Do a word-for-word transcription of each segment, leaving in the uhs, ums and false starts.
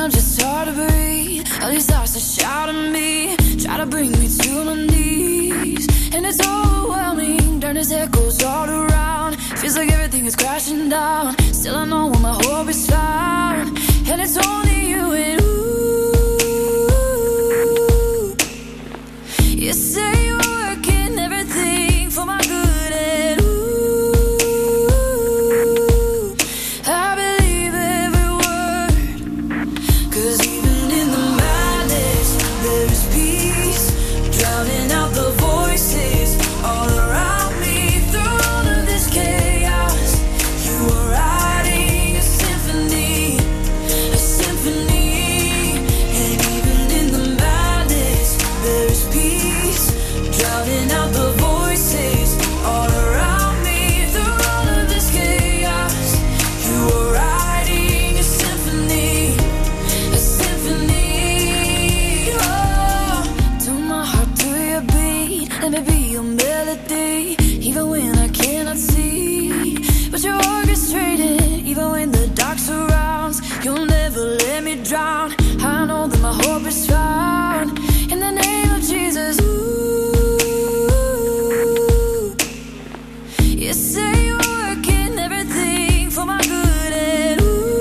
I'm just hard to breathe. All these thoughts that shout at me, try to bring me to my knees. And it's overwhelming, darkness echoes all around. Feels like everything is crashing down. Still I know where my hope is found. And it's only you and ooh. You say you're working everything for my good and ooh. I believe every word. Cause even in the madness there is peace. Drowning out the voices all around me. Through all of this chaos, you are writing a symphony, a symphony. And even in the madness there is peace. Drowning out the voices all around me. Through all of this chaos, you are writing a symphony, a symphony. Oh, to my heart, to your beat, let me be your melody. Even when I cannot see, but you're orchestrated. Even when the dark surrounds, you'll never let me drown. I know that my hope is found in the name of Jesus. Ooh. You say you're working everything for my good and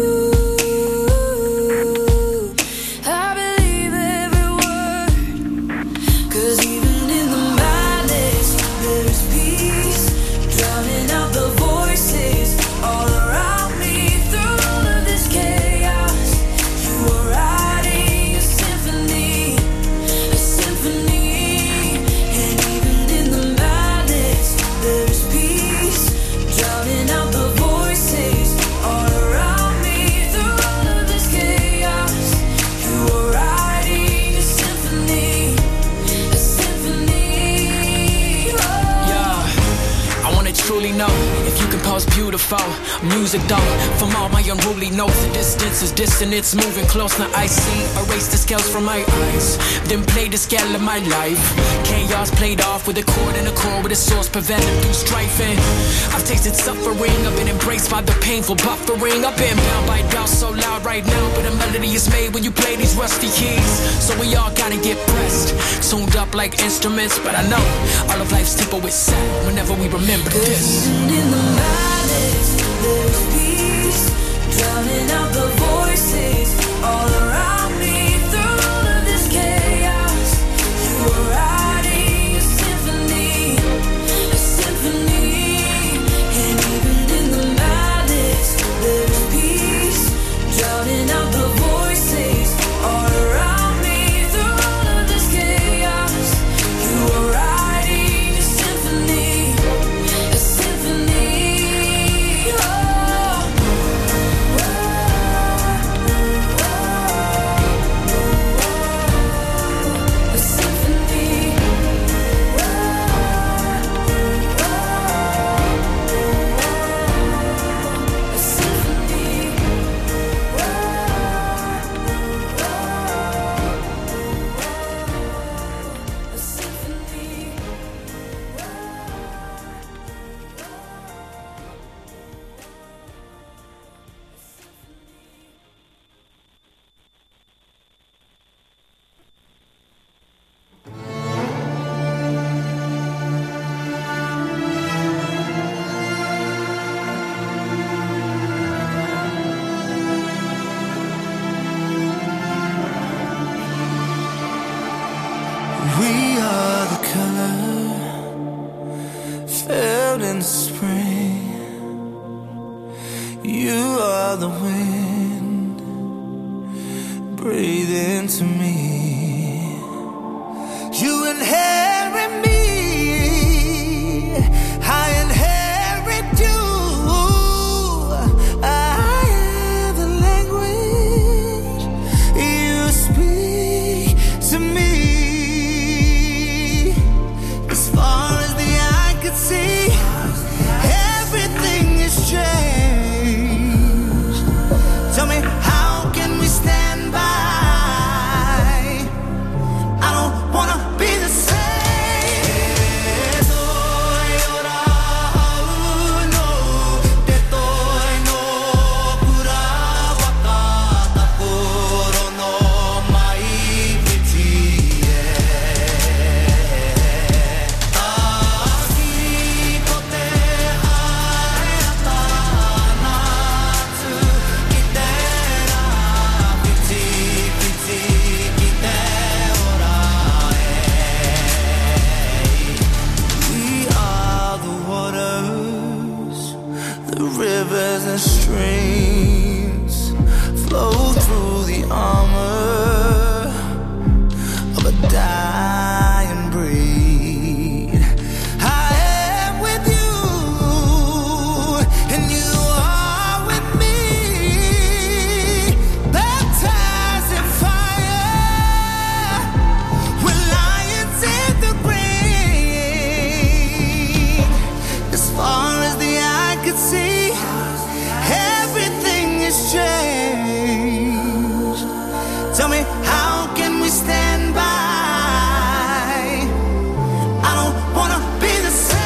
ooh. I believe every word. Cause even in the madness there is peace. Drowning out the voices all around me. Through all of this chaos, you are writing a symphony, a symphony. And even in the madness there is peace. Drowning out the voices all around me. Through all of this chaos, you are writing a symphony, a symphony. Oh. Yeah, I wanna truly know if you compose beautiful music though. From all my unruly notes, the distance is distant, it's moving close. Now I see, erase the scales from my eyes, then play the scale of my life. Chaos played off with a chord and a chord with a source, prevented through strife. And I've tasted suffering, I've been embraced by the painful buffering. I've been bound by doubt so loud right now, but a melody is made when you play these rusty keys. So we all gotta get pressed, tuned up like instruments. But I know all of life's tempo is set whenever we remember this. Even in the madness there is peace. Drowning out the voices all around me. Through all of this chaos, you are writing a symphony, a symphony. And even in the madness there is peace. Drowning out the voices all around me. Through all of this chaos, you are writing a symphony, a symphony. Oh. A symphony. A symphony. A symphony. We are the color felt in the spring. You are the wind, breathe into me. You inherit me, I inherit you. I am the language you speak to me. As far as the eye could see, everything is changed. Tell me, how can we stand by streams flow through the armor of a dying breed. I am with you, and you are with me, baptized in fire. We're lions in the green. As far as the eye could see, everything is changed. Tell me, how can we stand by? I don't wanna be the same.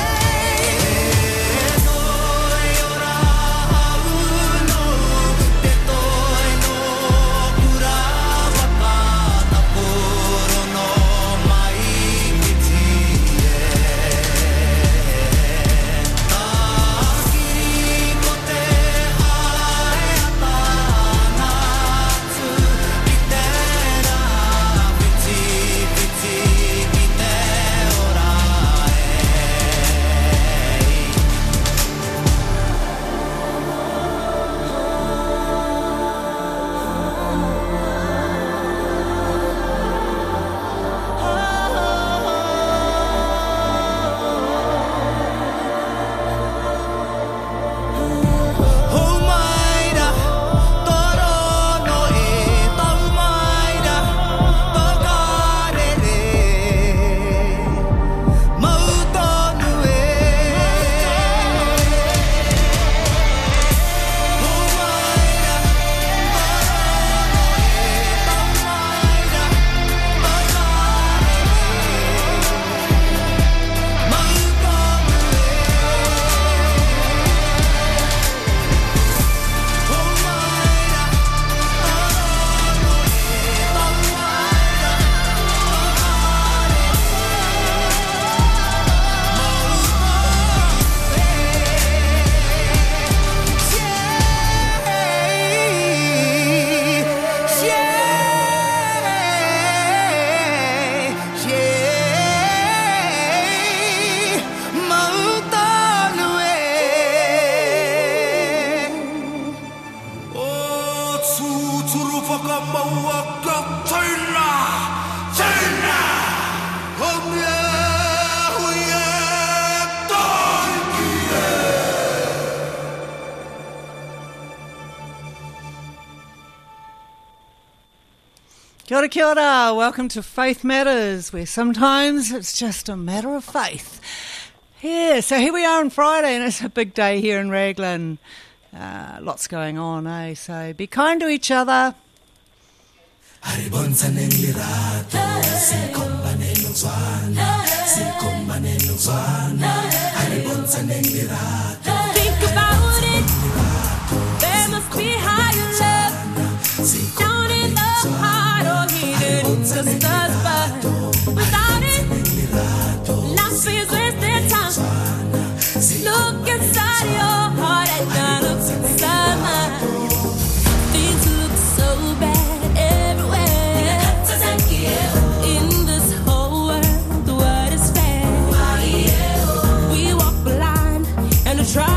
Kia ora, kia ora. Welcome to Faith Matters, where sometimes it's just a matter of faith. Yeah, so here we are on Friday, and it's a big day here in Raglan. Uh, lots going on, eh? So be kind to each other. Think about it. There must be higher love down in the heart or hidden in the stars. But without it, life is wasted time. Look inside your heart and not look inside mine. Things look so bad everywhere. In this whole world, what is fair? We walk blind and try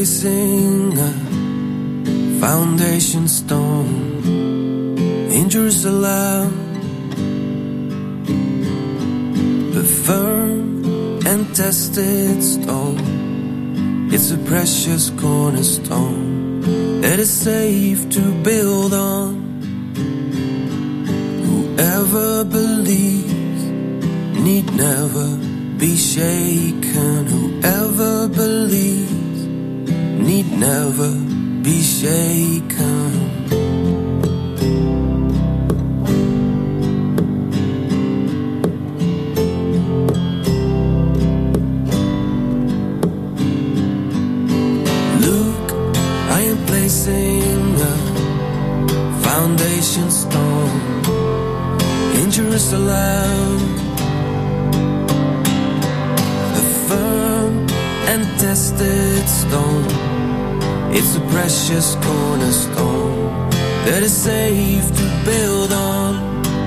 placing a foundation stone in Jerusalem, a firm and tested stone. It's a precious cornerstone that is safe to build on. Whoever believes need never be shaken. Whoever believes need never be shaken. Look, I am placing a foundation stone in Jerusalem, a firm and tested stone. It's a precious cornerstone that is safe to build on.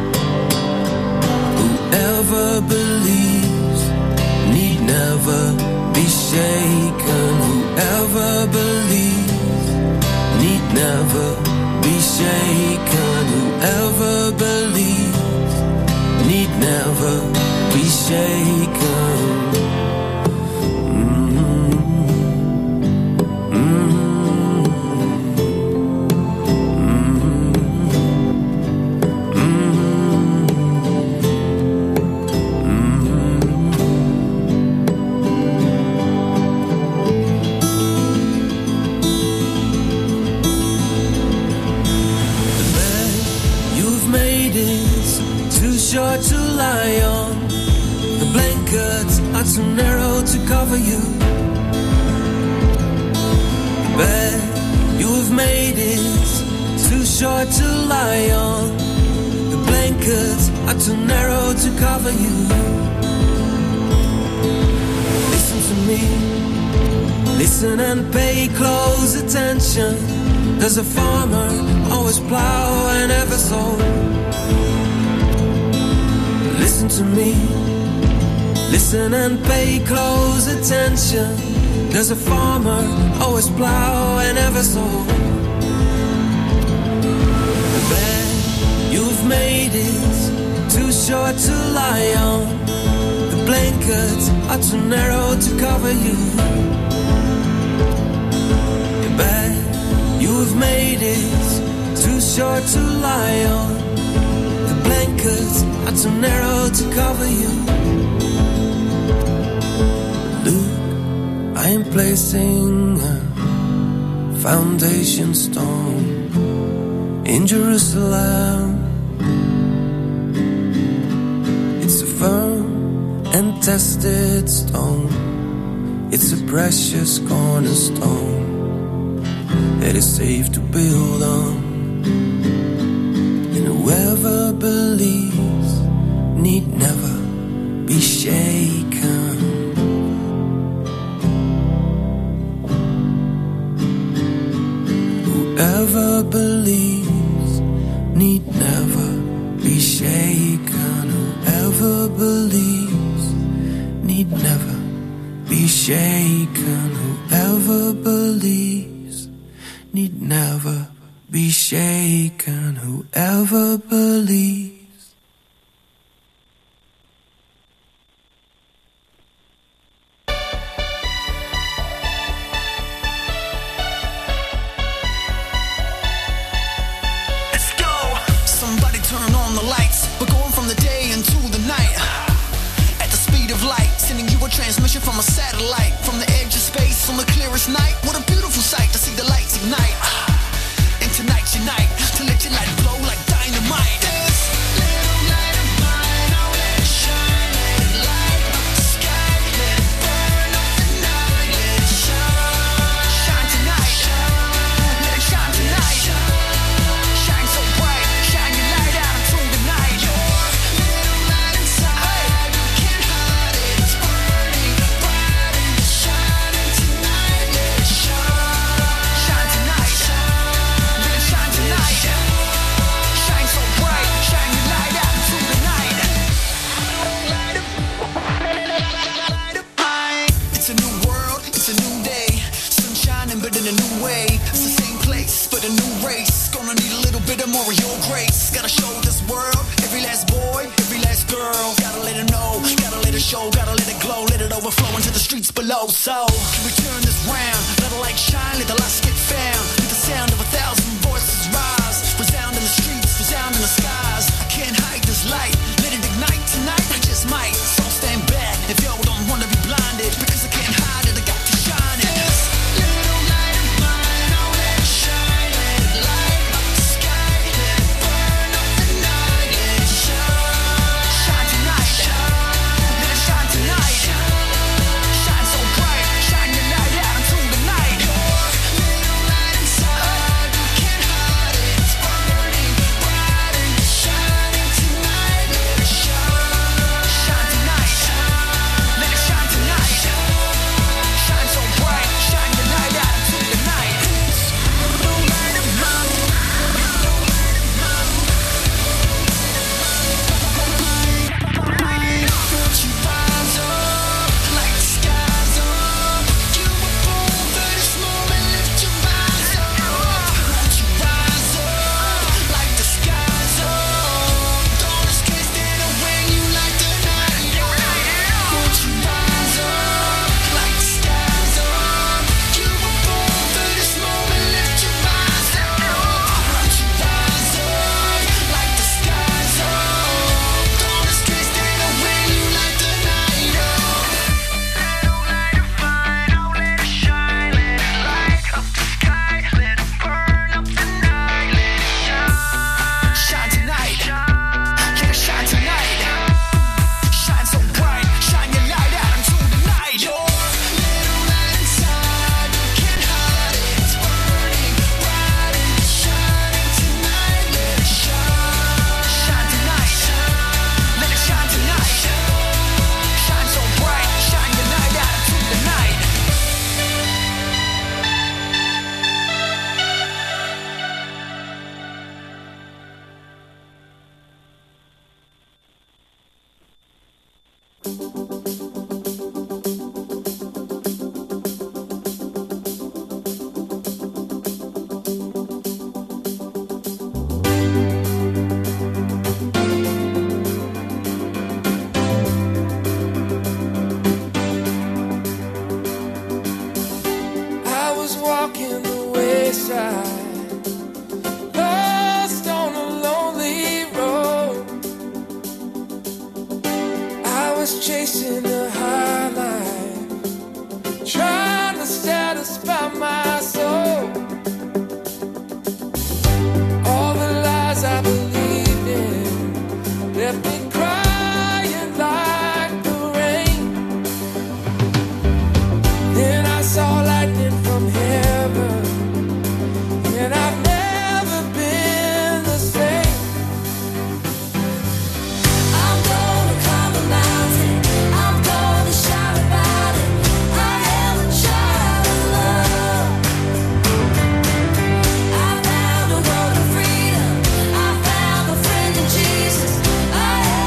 Whoever believes need never be shaken. Whoever believes need never be shaken. Whoever believes need never be shaken. Short to lie on. The blankets are too narrow to cover you. The bed you have made is too short to lie on. The blankets are too narrow to cover you. Listen to me, listen and pay close attention. There's a farmer always plow and ever sow. Listen to me, listen and pay close attention. There's a farmer, always plow and ever sow. The bed you've made is too short to lie on. The blankets are too narrow to cover you. The bed you've made is too short to lie on. Blankets are too narrow to cover you. Look, I am placing a foundation stone in Jerusalem. It's a firm and tested stone. It's a precious cornerstone that is safe to build on. Whoever believes need never be shaken. Whoever believes need never be shaken. Whoever believes need never be shaken. Whoever believes need never be shaken. Whoever believes. Let's go. Somebody turn on the lights. We're going from the day into the night. At the speed of light, sending you a transmission from a satellite. From the edge of space on the clearest night. What a beautiful sight to see the lights ignite. Tonight's your night to let your light blow like dynamite. This little light of mine, I'll let it shine, let it light up the sky, let it burn up the night, let it shine, shine tonight, shine, let it shine tonight, shine, shine so bright, shine your light out into the night. Your little light inside, you can't hide it, it's burning bright and it's shining tonight, let it below. So can we turn this round? Let the light shine, let the lights get found. Let the sound of a thousand voices rise, resound in the streets, resound in the skies. I can't hide this light, let it ignite tonight. I just might, so stand back if y'all don't wanna be blinded, because I can't hide it, I got to shine it. This little light of mine, I'll let it shine, let it light up the sky, let it burn up the night, let it shine, shine tonight, shine, let it shine tonight, shine so bright, shine your light out into the night. Your little light inside, you can't hide it, it's burning bright and it's shining tonight, let it shine, shine tonight, let it shine tonight, shine so bright, shine your light out into the night. Little light of mine, don't you rise up like the skies up. You were born for this moment, lift your eyes up. Won't you rise up like the skies up? Don't escape it when you like the night. Won't you rise up like the skies up? You were born for this moment, lift your eyes up. Won't you rise up like the skies up? Don't escape it when you like the night. Little light of mine, I'll let it shine, let it light up the sky, let it burn up the night, let it shine, shine tonight, let it shine tonight, shine so bright, shine your light out into the night. Your little light inside, you can't hide it, it's burning bright and it's shining tonight, let it shine, shine tonight, let it shine tonight, shine so bright, shine your light out into the night. I was walking the wayside, lost on a lonely road. I was chasing a high line, trying to satisfy my soul. All the lies I believed in left me crying like the rain. Then I saw lightning from heaven, and I've never been the same. I'm gonna climb a mountain, I'm gonna shout about it. I am a child of love. I found a road to freedom, I found a friend in Jesus. I am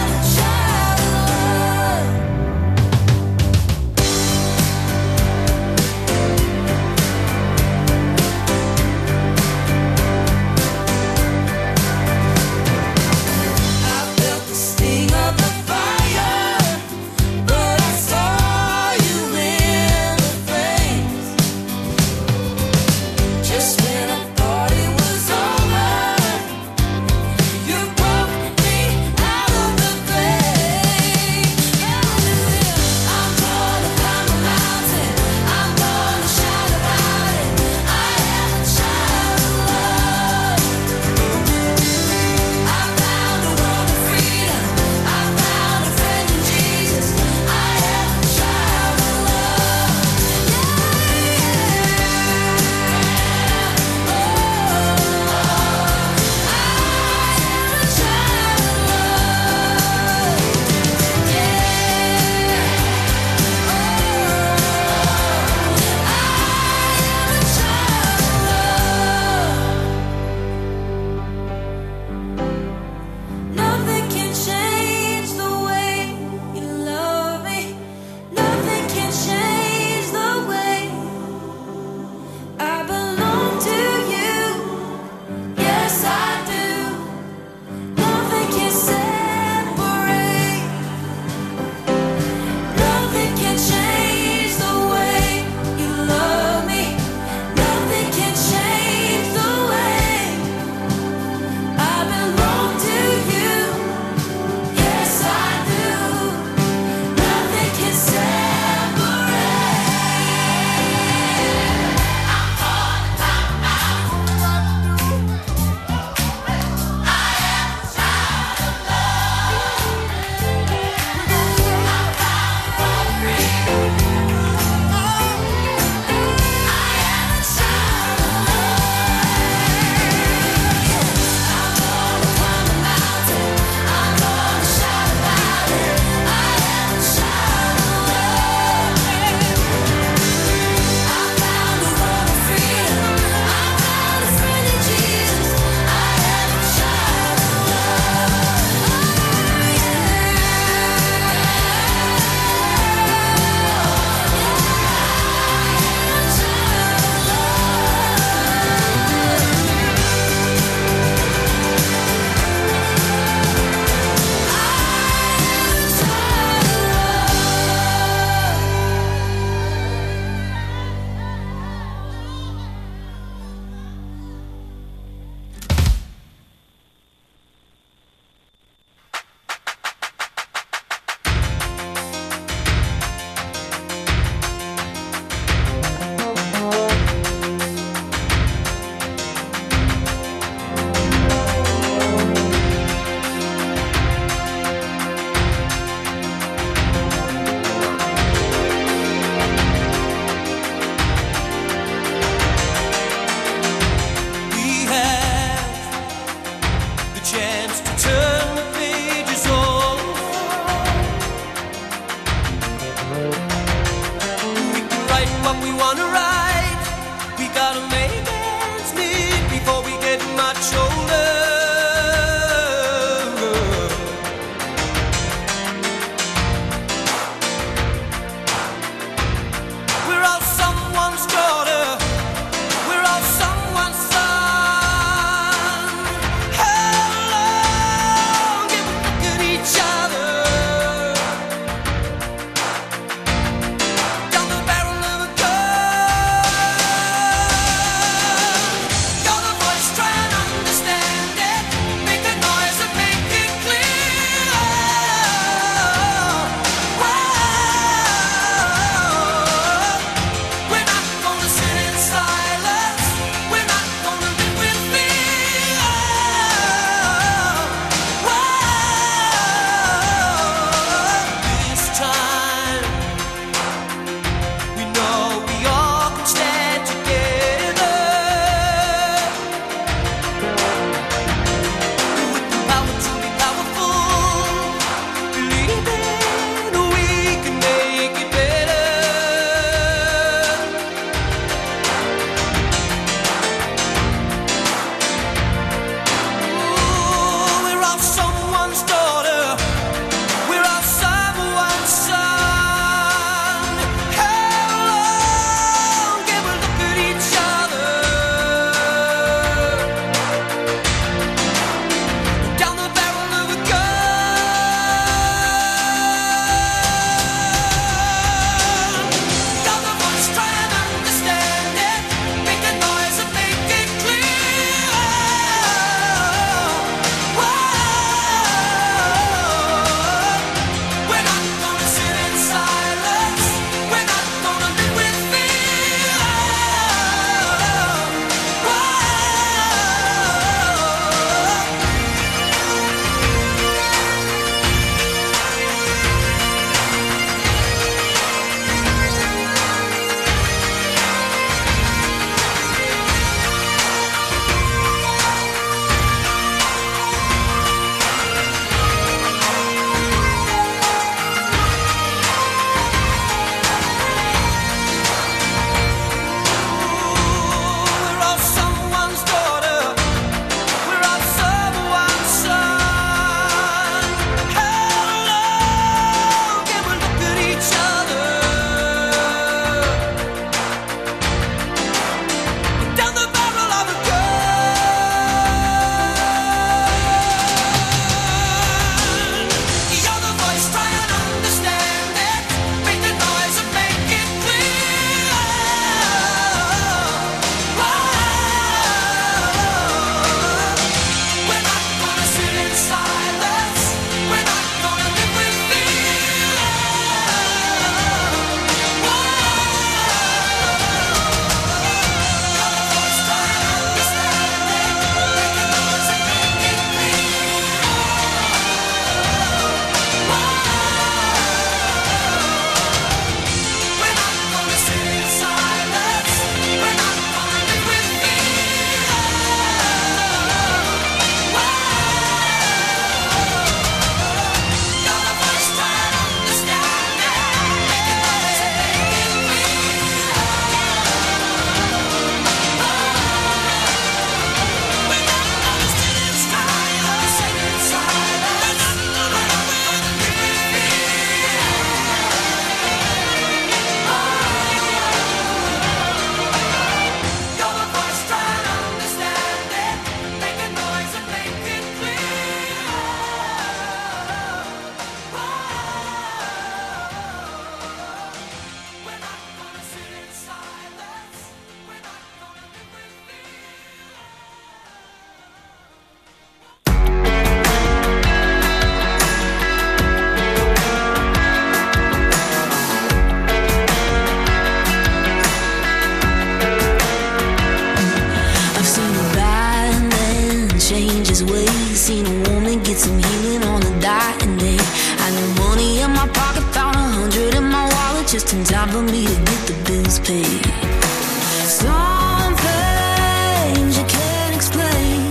dying day. I got money in my pocket, found a hundred in my wallet, just in time for me to get the bills paid. Some things you can't explain,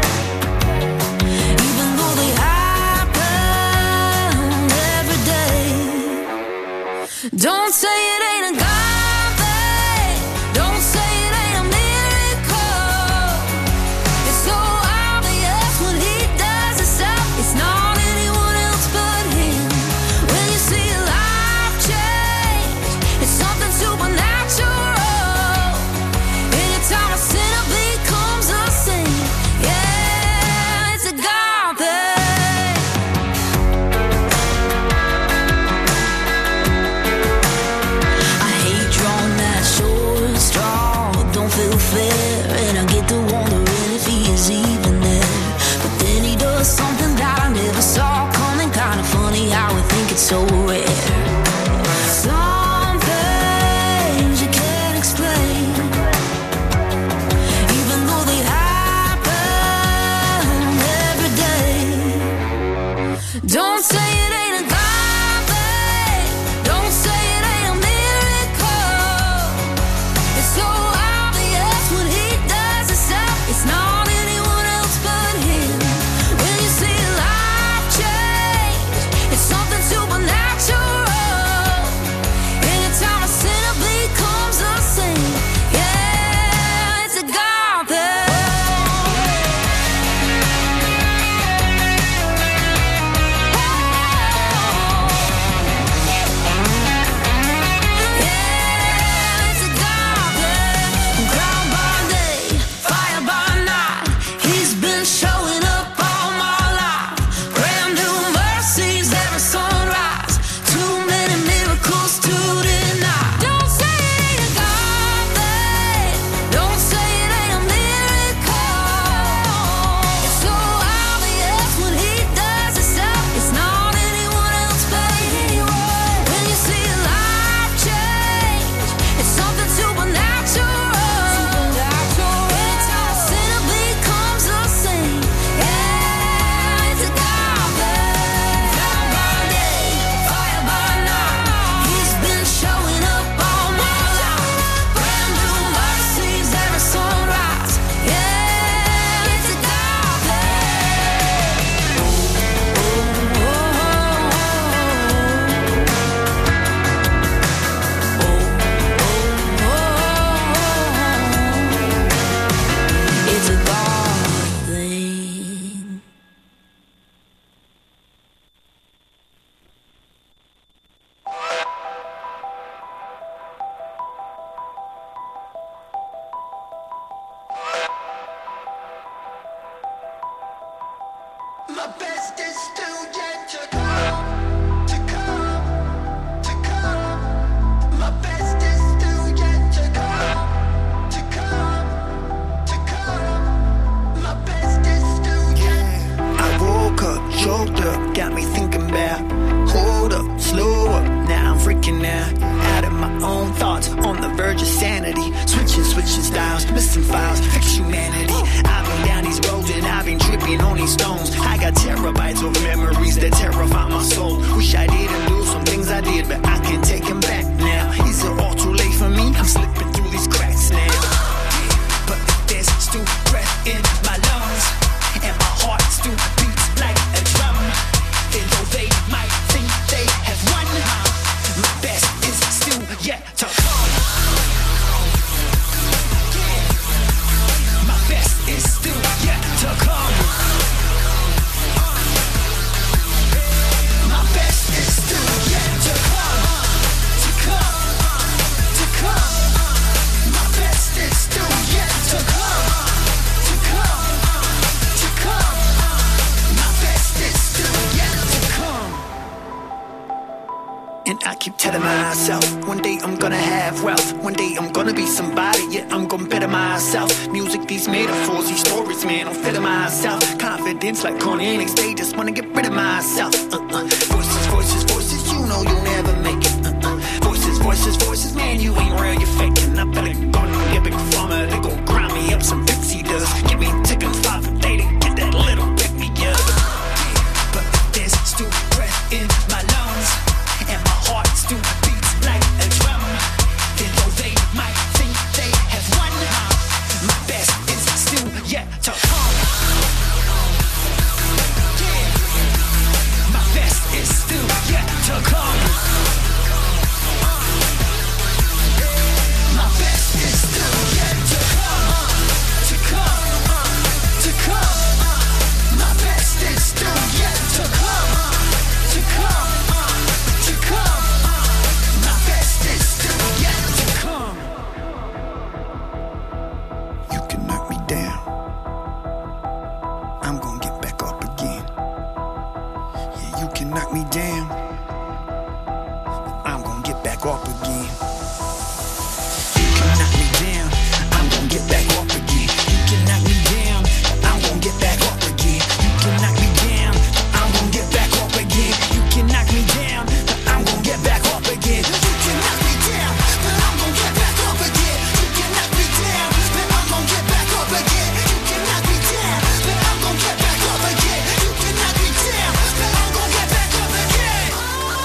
even though they happen every day. Don't say it ain't a God thing, don't say it ain't a miracle. It's so obvious when he does it stuff, it's not anyone else but him. When you see a life change, it's something supernatural. Anytime a sinner becomes a saint, yeah, it's a God thing. I hate drawing that short straw, don't feel fair, and I get to wondering if he is even there. But then he does something that I never saw coming, kinda funny how we think it's so rare. Some things you can't explain, even though they happen every day. Don't say it ain't a God thing, don't say it ain't a miracle. It's so obvious when he does it stuff, it's not anyone else but him. When you see a life change, it's something supernatural. Anytime a sinner becomes a saint, yeah, it's a God thing. Yeah, it's a God thing. Ground by day, fire by night, he's been showing up all my life. Brand new mercies every sunrise, too many miracles to deny. Don't say it ain't a God thing, don't say it ain't a miracle. It's so obvious when he does it stuff, it's not anyone else but him. When you see a life change, it's something supernatural. Anytime a sinner becomes a saint, yeah, it's a God thing. Ground by day, fire by night, he's been showing up all my life. Brand new mercies every sunrise, yeah, it's a God thing. It's a God thing. My best is still yet to come, to come, to come. My best is still yet to come, to come, to come. My best is still yet. I woke up, choked up, got me thinking about. Hold up, slow up, now I'm freaking out. Out of my own thoughts, on the verge of sanity. Switching, switching styles, missing files, fix humanity. I've been down these roads and I've been tripping on these stones. I got terabytes of memories that terrify my soul. Wish I didn't do some things I did, but I can take them back now. Is it all too late for me? I'm slipping through these cracks now. But there's still breath in my lungs, and my heart still beats like a drum. And though they might think they have won, my best is still yet to come. My best is still yet to come. My best is still yet to come. To come, to come. My best is still yet to come. To come, to come. My best is still yet to come. And I keep telling myself, one day I'm gonna have wealth, one day I'm gonna be somebody, yeah, I'm gonna better myself. Music, these metaphors, these stories, man, I'm feeling myself. Confidence like Cornelius, they just wanna get rid of myself. Uh-uh. Voices, voices, voices, you know you'll never make it. Uh-uh. Voices, voices, voices, man, you ain't real, you're faking. I better go and get big farmer, they gon' grind me up some Dixie does. Give me chicken five a day to get that little pick me up. But there's to come. My best is still yet to come. To come. To come. My best is still yet to come. To come. To come. My best is still yet to come. You can knock me down, I'm gonna get back up again. Yeah, you can knock me down, I'm gonna get back up again. You can knock me down, I'm gonna get back up again. You can knock me down, I'm gonna get back up again. You can knock me down, I'm gonna get back up again. You can knock me down, I'm gonna get back up again. You can knock me down, but I'm gonna get back up again. You can knock me down, but I'm gonna get back up again. You can knock me down, but I'm gonna get back up again. You can knock me down, but I'm gonna get back up again.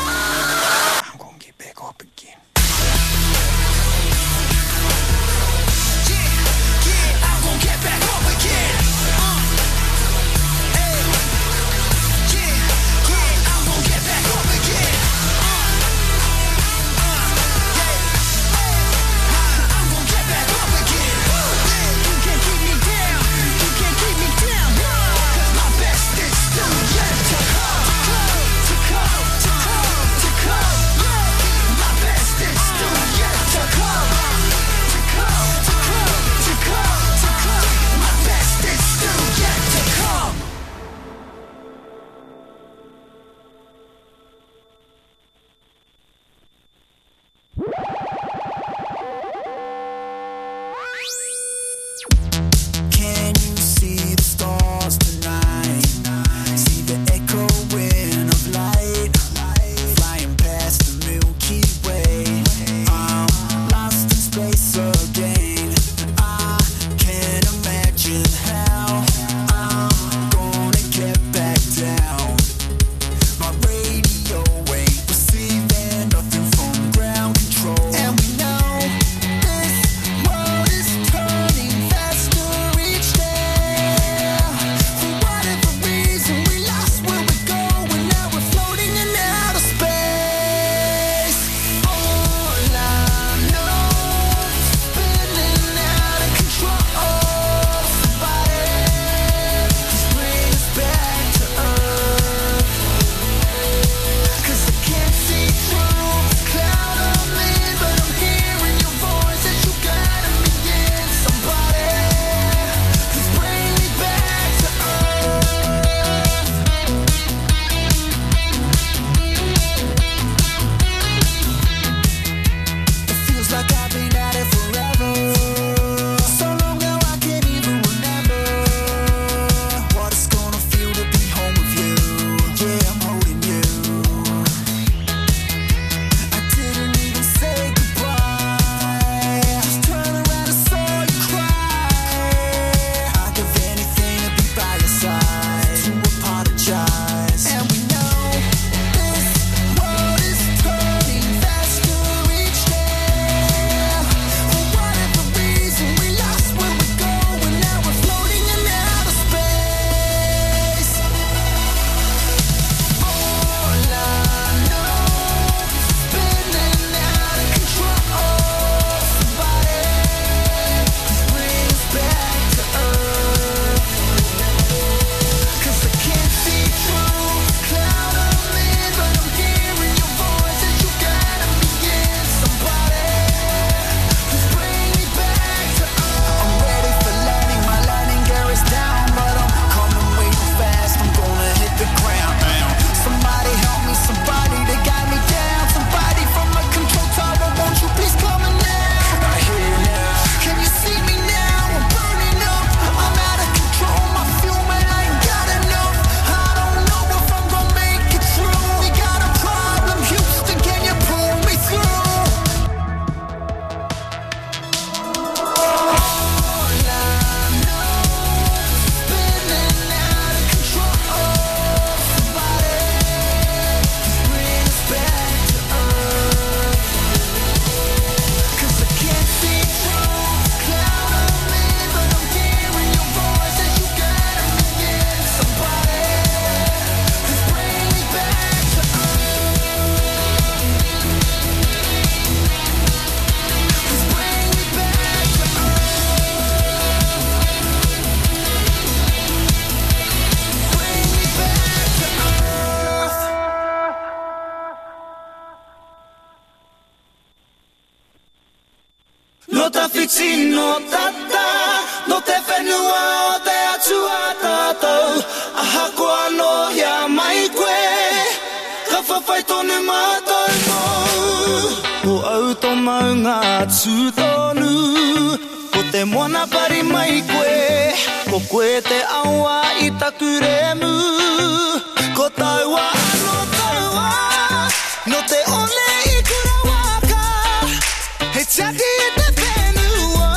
No tawhiti no tata, no te whenua o te atua tātou. Aha koa no hia mai koe, ka whawhai tonu mātou mō. Ko au tō maunga tūtonu, ko te moana pari mai koe, ko koe te aua i taku remu. Ko taua ano taua, no te one i kura waka, he tiaki e te whenua.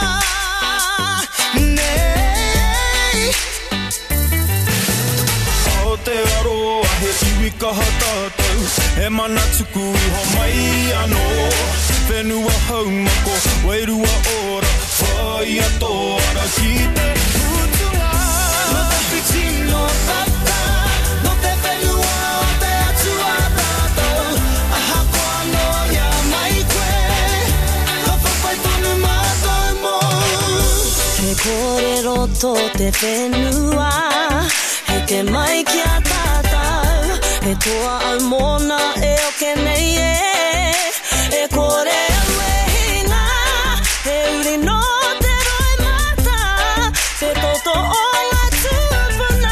Nei o te aroa he iwi kaha tātou, e mana tuku iho mai anō. Whenua haumako, wairua ora, whai ato ara ki te putunga. No tawhiti no tata, no te whenua o te atua tātou. Aha koa no hia mai koe, ka whawhai tonu mātou mō. He kōrero tō te whenua, he te mai ki a tātou. He toa au mōna e oke nei e, e kore au e hinga, he uri no te roi mata, te toto o ngā tūpuna.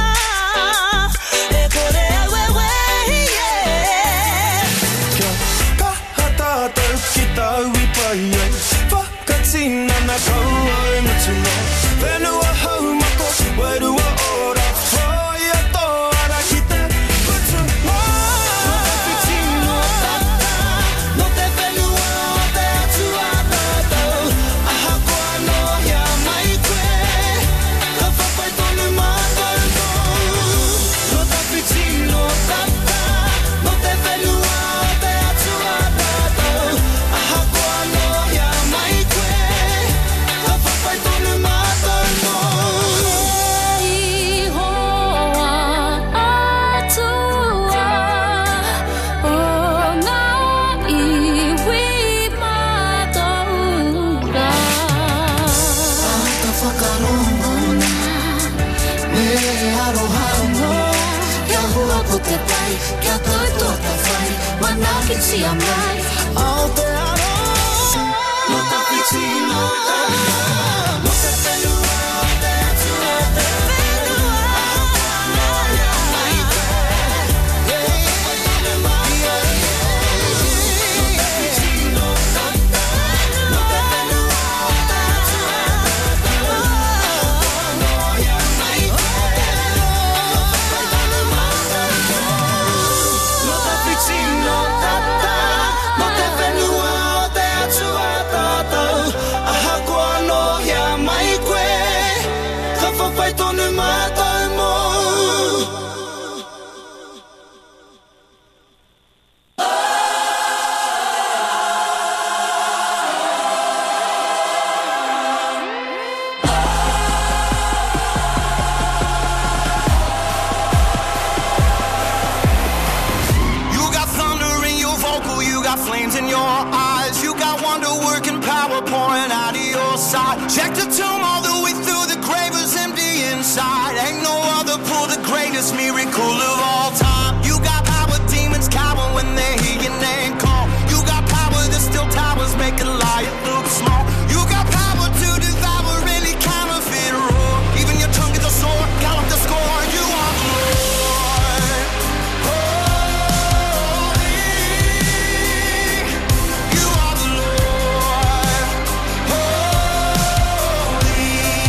E kore au e wehi e. Kia kaha tātou ki tau i pai ai, whakatina na kaua e matuna. Whenua haumako, wairua ora, whai ato ara ki te putunga. No tawhiti no tata, no te whenua o te atua tātou. Aha koa no hia mai koe, ka whawhai tonu mātou mō. No tawhiti no tata, no te whenua o te atua tātou. Aha koa no hia mai koe, ka whawhai tonu mātou mō. I hoa atua o ngā iwi mātaura. Ka whakarongona, me aroha mo. Kia hua ko te pai, kia koutou te whai, mana ki tia mai. Aotearoa, no tawhiti no tata, no te whenua o te atua tātou. Aha koa no hia mai koe, ka whawhai tonu mātou mō. No tawhiti no tata, no te whenua o te atua tātou. Aha koa no hia mai koe, ka whawhai tonu mātou mō. No tawhiti no tata, no te whenua o te atua tātou. Aha koa no hia mai koe, ka whawhai tonu mātou mō. You got thunder in your vocal, you got flames in your eyes, you got wonder working power pouring out of your side. Check the tomb all the way through, the grave is empty inside. Ain't no other pull the greatest miracle of all time. You got power, demons cower when they hear your name call. You got power, the still towers make a lion look small. You got power to devour any counterfeit roar. Even your tongue is a sword, gallop the score. You are the Lord. Holy. You are the Lord. Holy.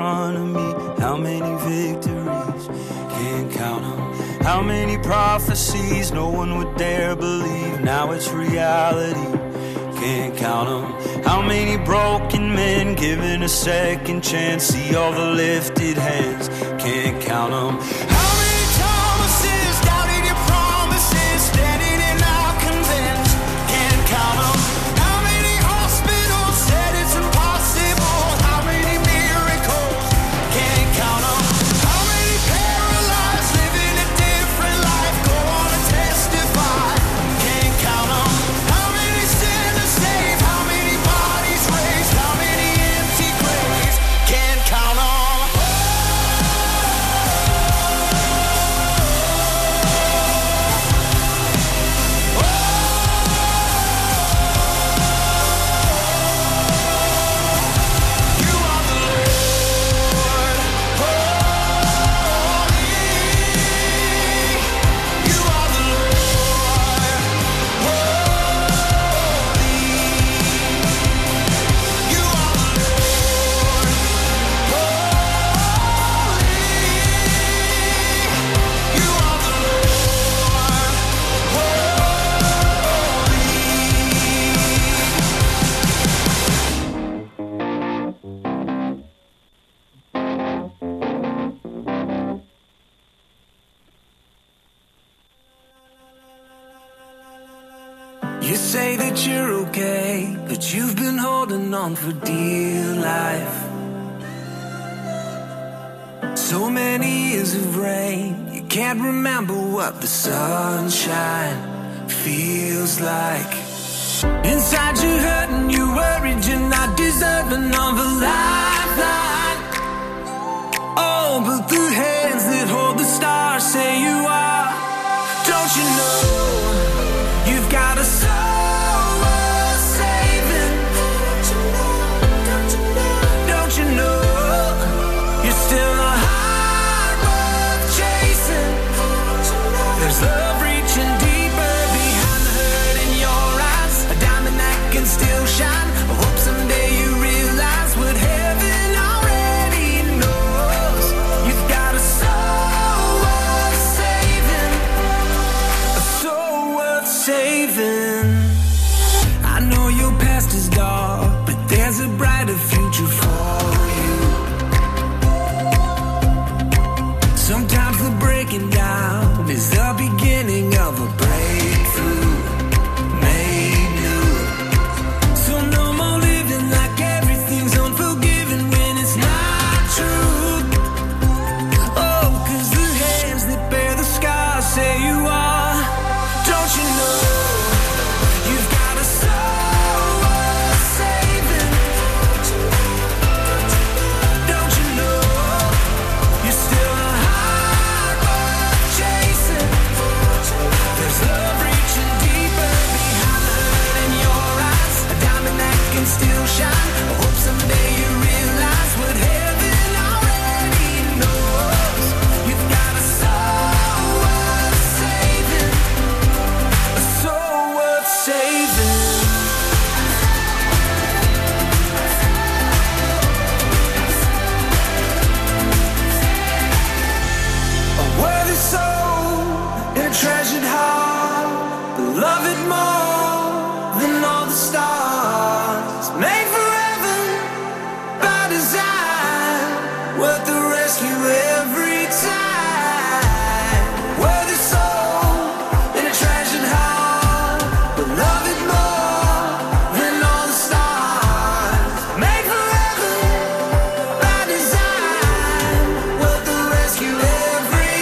front of me. How many victories? Can't count them. How many prophecies no one would dare believe? Now it's reality. Can't count them. How many broken men given a second chance? See all the lifted hands. Can't count them. How many Thomases doubting your promises, standing in our convent? Can't count them. How many hospitals said it's impossible? How many miracles? Can't count them. How many paralyzed living a different life go on to testify? Can't count them. How many sinners saved? How many bodies raised? How many empty graves? Can't count them. You say that you're okay, but you've been holding on for dear life. So many years of rain, you can't remember what the sunshine feels like. Inside you're hurting, you're worried, you're not deserving of a lifeline. Oh, but the hands that hold the stars say you are. Don't you know you've got a soul worth saving? Don't you know you're still a heart worth chasing? There's love reaching deeper behind the hurt in your eyes, a diamond that can still shine. I hope someday you realize what heaven already knows. You've got a soul worth saving, a soul worth saving. I know your past is dark, but there's a brighter future for you. Sometimes the breaking down is the beginning of a breakthrough made new. So no more living like everything's unforgiving when it's not true. Oh, 'cause the hands that bear the scars say you are. Don't you know you've got a soul worth saving? Don't you know you're still a heart worth chasing? There's love reaching deeper behind the hurt in your eyes, a diamond that can still shine. I hope someday you realize what heaven already knows. You've got a soul worth saving, a soul worth saving. A worthy soul in a treasured heart, beloved more than all the stars, made forever by design, worth the rescue every time. Worthy soul in a treasured heart, beloved more than all the stars, made forever by design, worth the rescue every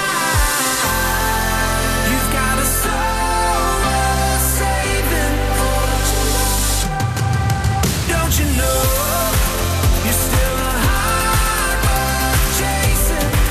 time. You've got a soul worth saving. Don't you know you're still a heart worth chasing?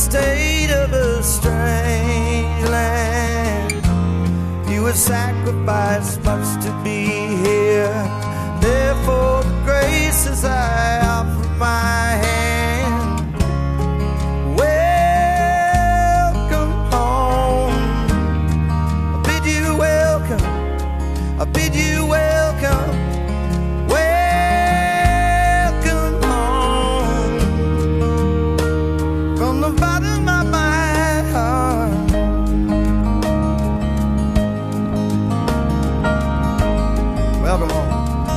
state of a strange land. You would sacrifice much to be here. Therefore, the graces I offer my hand. Welcome home. I bid you welcome. I bid you welcome. Welcome home. From the bottom of my heart. Welcome home.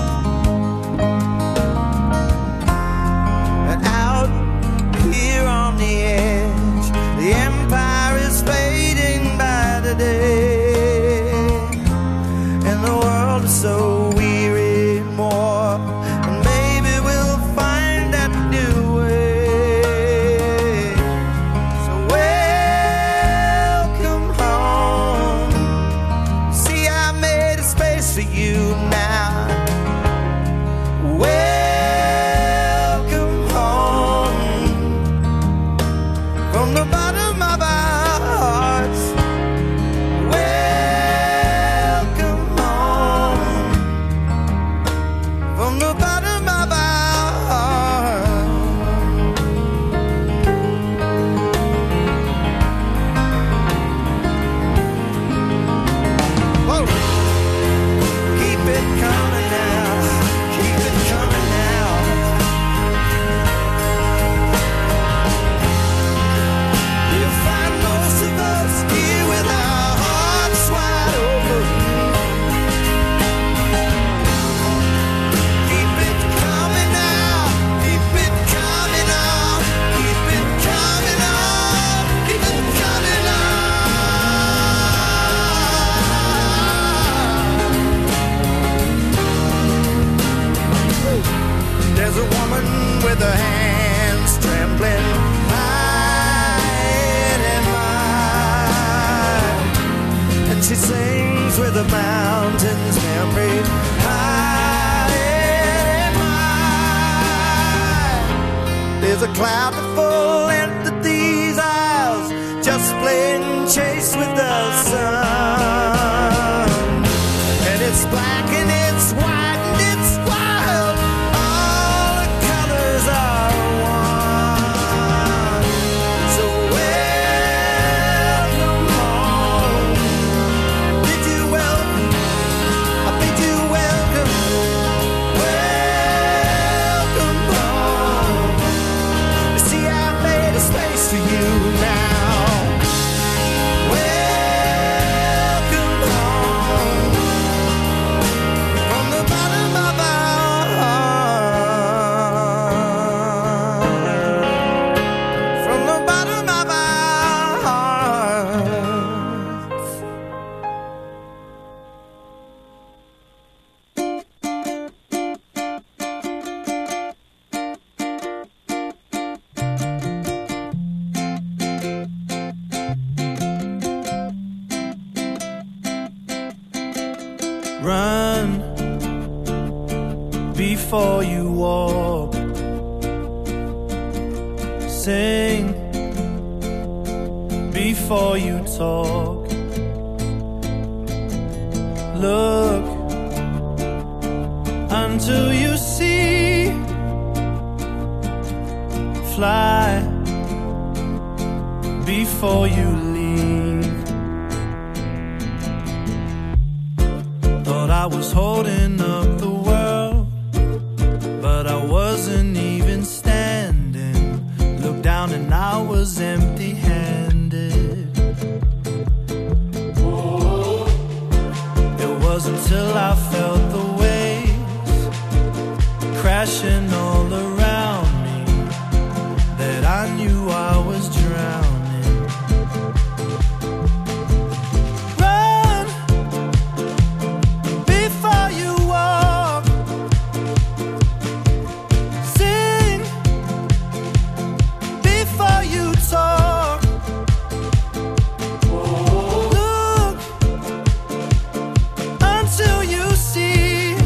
And out here on the edge, the empire is fading by the day. And the world is so weary more. And maybe we'll find that new way. So welcome home. See, I made a space for you now. Welcome home. From the bottom of our hearts. Welcome home. From the bottom of our hearts. Whoa. Keep it coming now. Keep it coming now. You'll find most of us here with our hearts wide open. Keep it coming now. Keep it coming on. Keep it coming on. Keep it coming on. There's a woman with her hands trembling, mine and mine, and she sings with the mountains memory, mine and mine. There's a cloud that full into these eyes, just playing chase with the sun. And it's black and it's white and it's wild. All the colors are one. So welcome home. Bid you welcome. I bid you welcome. Welcome home. You see, I made a space for you now. Welcome home. From the bottom of our hearts. From the bottom of our hearts. Run before you walk. Sing before you talk. Look until you see. Fly before you leave. Thought I was holding up the world, but I wasn't even standing. Looked down and I was empty-handed. It wasn't until I felt the waves crashing all around me that I knew I was drowning. Run before you walk. Sing before you talk. Look until you see.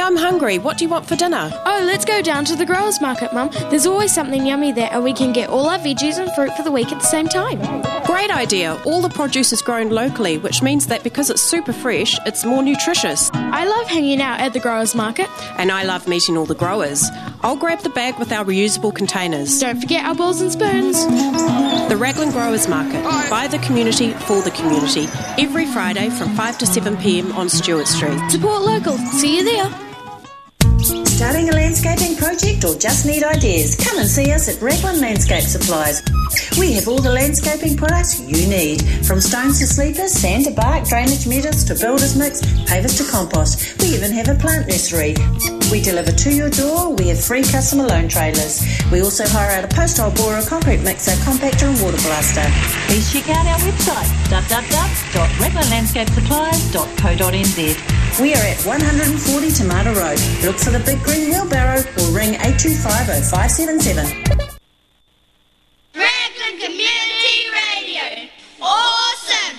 Hey, I'm hungry. What do you want for dinner? Oh, let's go down to the growers market, Mum. There's always something yummy there, and we can get all our veggies and fruit for the week at the same time. Great idea. All the produce is grown locally, which means that because it's super fresh, it's more nutritious. I love hanging out at the growers market. And I love meeting all the growers. I'll grab the bag with our reusable containers. Don't forget our bowls and spoons. The Raglan Growers Market. By the community, for the community. Every Friday from five to seven p m on Stewart Street. Support local. See you there. Starting a landscaping project or just need ideas? Come and see us at Raglan Landscape Supplies. We have all the landscaping products you need, from stones to sleepers, sand to bark, drainage meters to builder's mix, pavers to compost. We even have a plant nursery. We deliver to your door. We have free customer loan trailers. We also hire out a post hole borer, a concrete mixer, compactor and water blaster. Please check out our website w w w dot raglan landscape supplies dot co dot n z. We are at one forty Tomato Road. Look for the big green wheelbarrow or ring eight two five oh five seven seven. Raglan Community Radio. Awesome!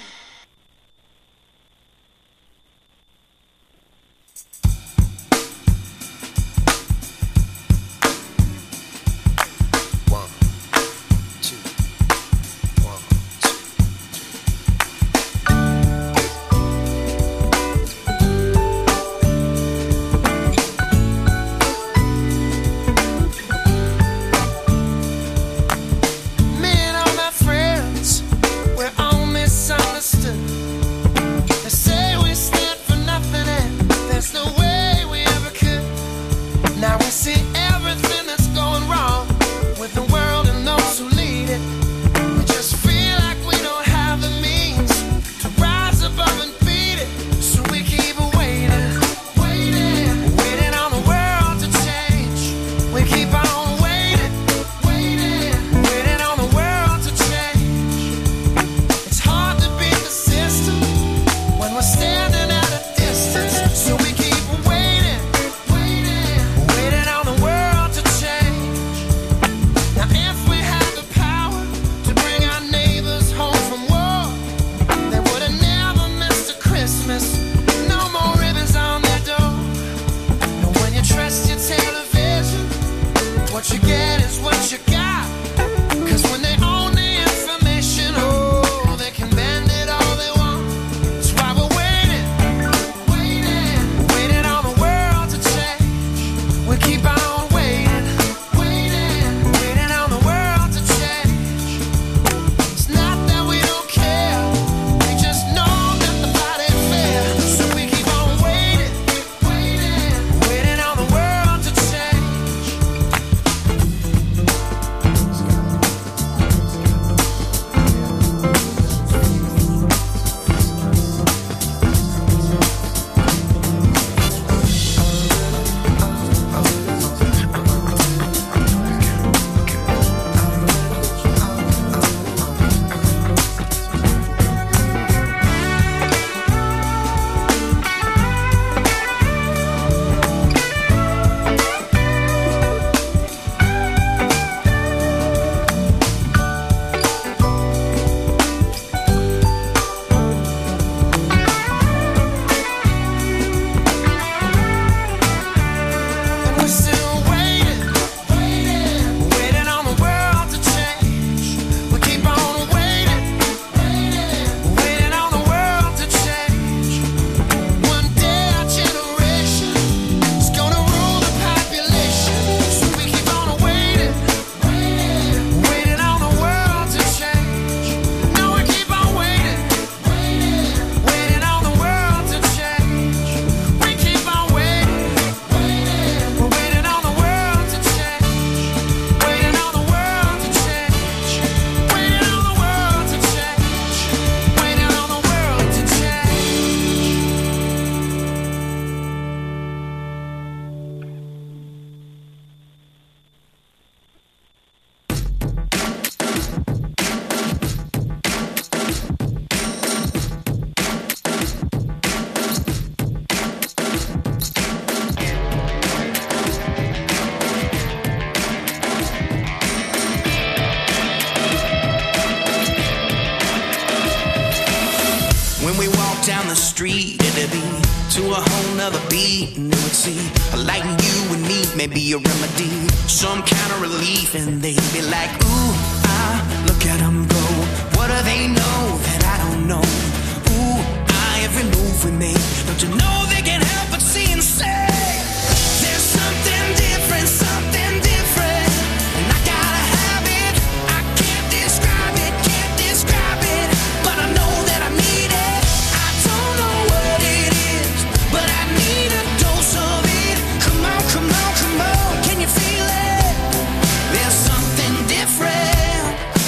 to be to a whole nother beat, and it would see a light in you and me, maybe a remedy, some kind of relief, and they'd be like, ooh, ah, look at them go. What do they know that I don't know? Ooh, ah, every move we make, don't you know they can't help but see and say, there's something different, something different, and I gotta have it. I can't describe it, can't describe it, but I know that I need it. I don't know what it is, but I need a dose of it. Come on, come on, come on, can you feel it? There's something different.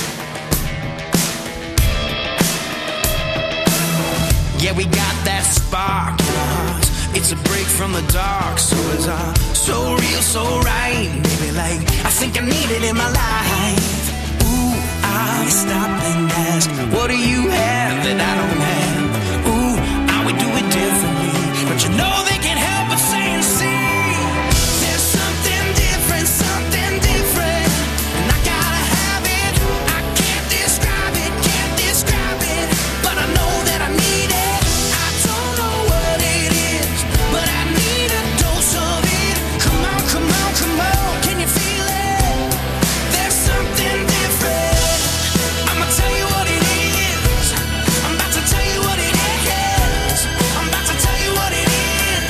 Yeah, we got that spark in our hearts. It's a break from the dark, so is our so real, so right. Maybe like, I think I need it in my life. Ooh, I stop and ask, what do you have that I don't have? Ooh, I would do it differently, but you know they can't help but say and see, there's something different, something different, and I gotta have it. I can't describe it, can't describe it, but I know that I need it. I don't know what it is, but I need a dose of it. Come on, come on, come on, can you feel it? There's something different. I'ma tell you what it is. I'm about to tell you what it is. I'm about to tell you what it is.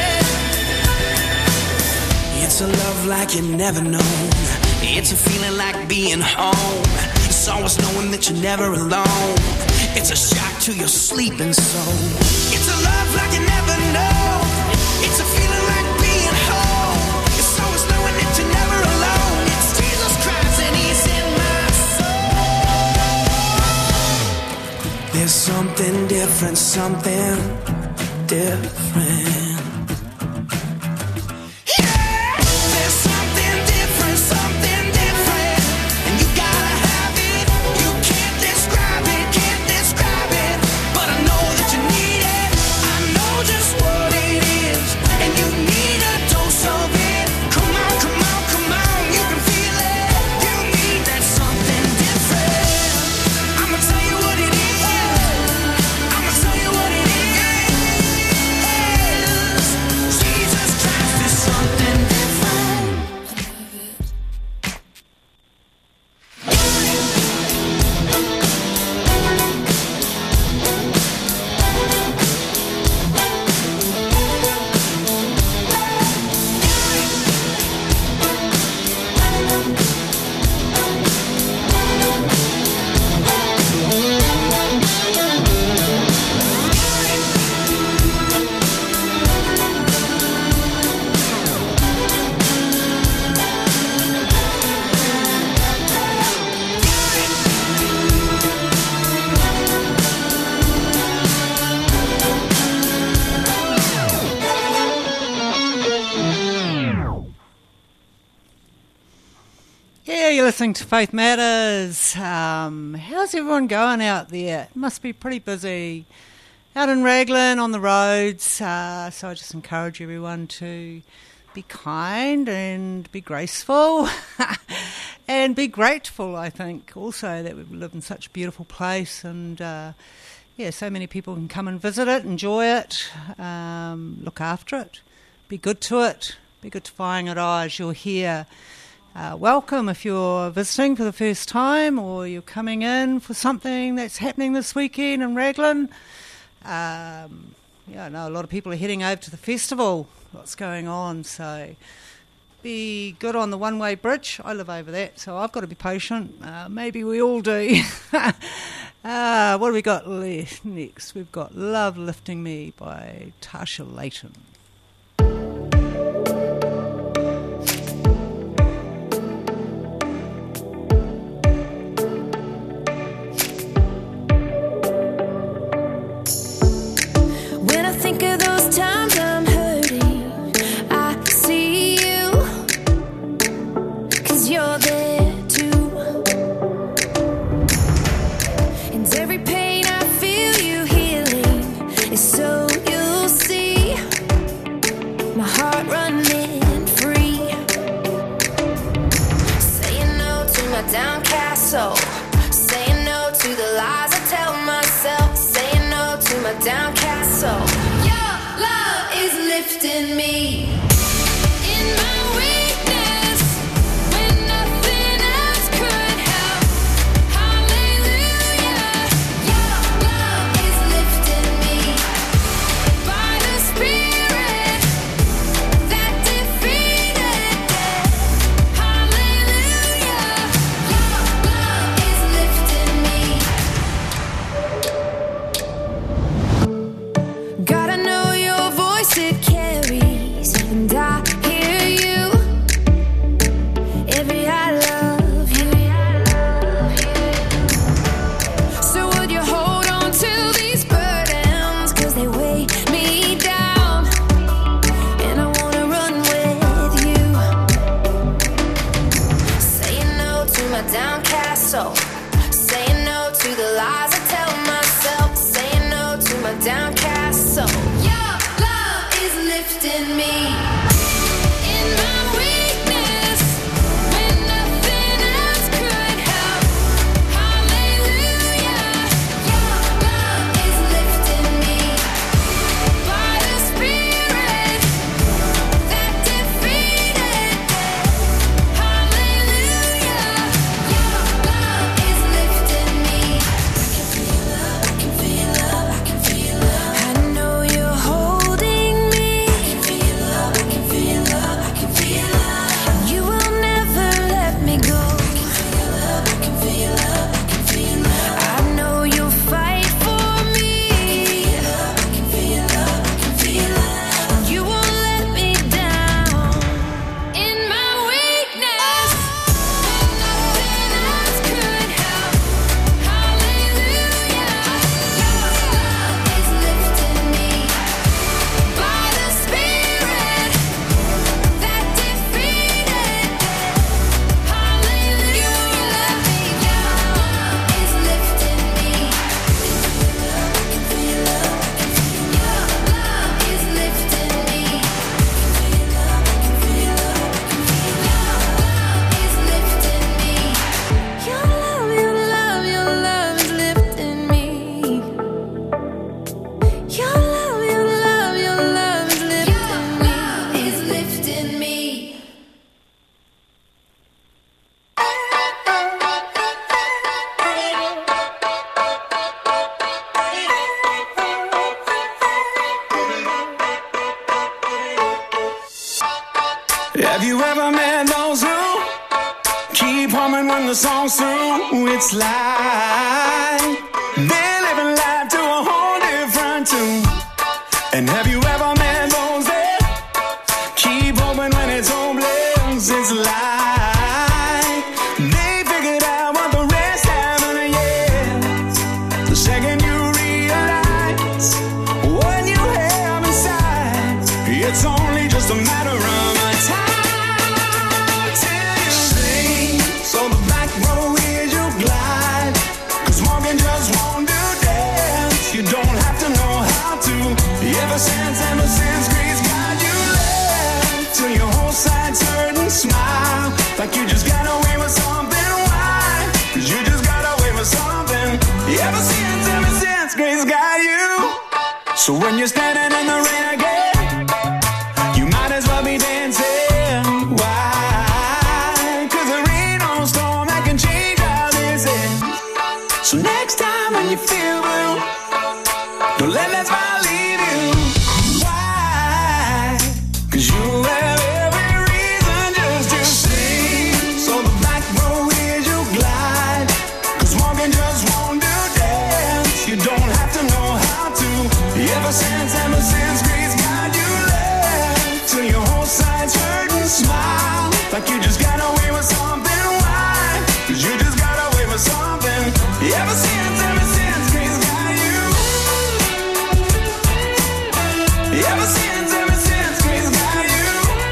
It's a love like you never known. It's a feeling like being home. It's always knowing that you're never alone. It's a shock to your sleeping soul. It's a love like you never know. It's a feeling like being home. It's always knowing that you're never alone. It's Jesus Christ and He's in my soul. There's something different, something different. There's something different, something different, and you gotta have it. You can't describe it, can't describe it, but I know that you need it. I know just what it is, and you need a dose of it. Come on, come on, come on, you can feel it. You need that something different. I'ma tell you what it is. I'ma tell you what it is. Jesus Christ is something different. Yeah, you're listening to Faith Matters. Um, how's everyone going out there? It must be pretty busy out in Raglan on the roads. Uh, so I just encourage everyone to be kind and be graceful and be grateful, I think, also that we live in such a beautiful place, and uh, yeah, so many people can come and visit it, enjoy it, um, look after it, be good to it, be good to Whāinga as you're here. Uh, welcome if you're visiting for the first time or you're coming in for something that's happening this weekend in Raglan. Um, yeah, I know a lot of people are heading over to the festival. What's going on? So be good on the one-way bridge. I live over that, so I've got to be patient. Uh, maybe we all do. uh, what have we got left next? We've got Love Lifting Me by Tasha Layton. When I think of those times I'm hurting, I see you, 'cause you're there too. And every pain I feel you healing is so you'll see my heart running free. Saying no to my downcast soul, saying no to the lies I tell myself, saying no to my downcast soul. Yeah. Have you ever met those who keep humming when the song's through? It's like they're living life to a whole different tune. And have you ever met those that keep hoping when it's hopeless? It's like they figured out what the rest haven't yet. The second you realize what you have inside, it's only just a matter of time. Ever since, ever since Grace got you left, till your whole side's hurt and smile, like you just got away with something. Why? Cause you just got away with something. Ever since, ever since Grace got you. So when you're standing in the rain again, you might as well be dancing. Why? Cause there ain't no storm that can change how this is. So next time when you feel blue, don't let that smile leave you. Why? Cause you have every reason just to sing. So the back row is you glide, cause walking just won't do dance. You don't have to know how to. Ever since, ever since Grace got you left, till your whole side's hurt and smile, like you just got away with something. Why? Cause you just got away with something. Ever since, ever since Grace got you. Ever since, ever since Grace got you.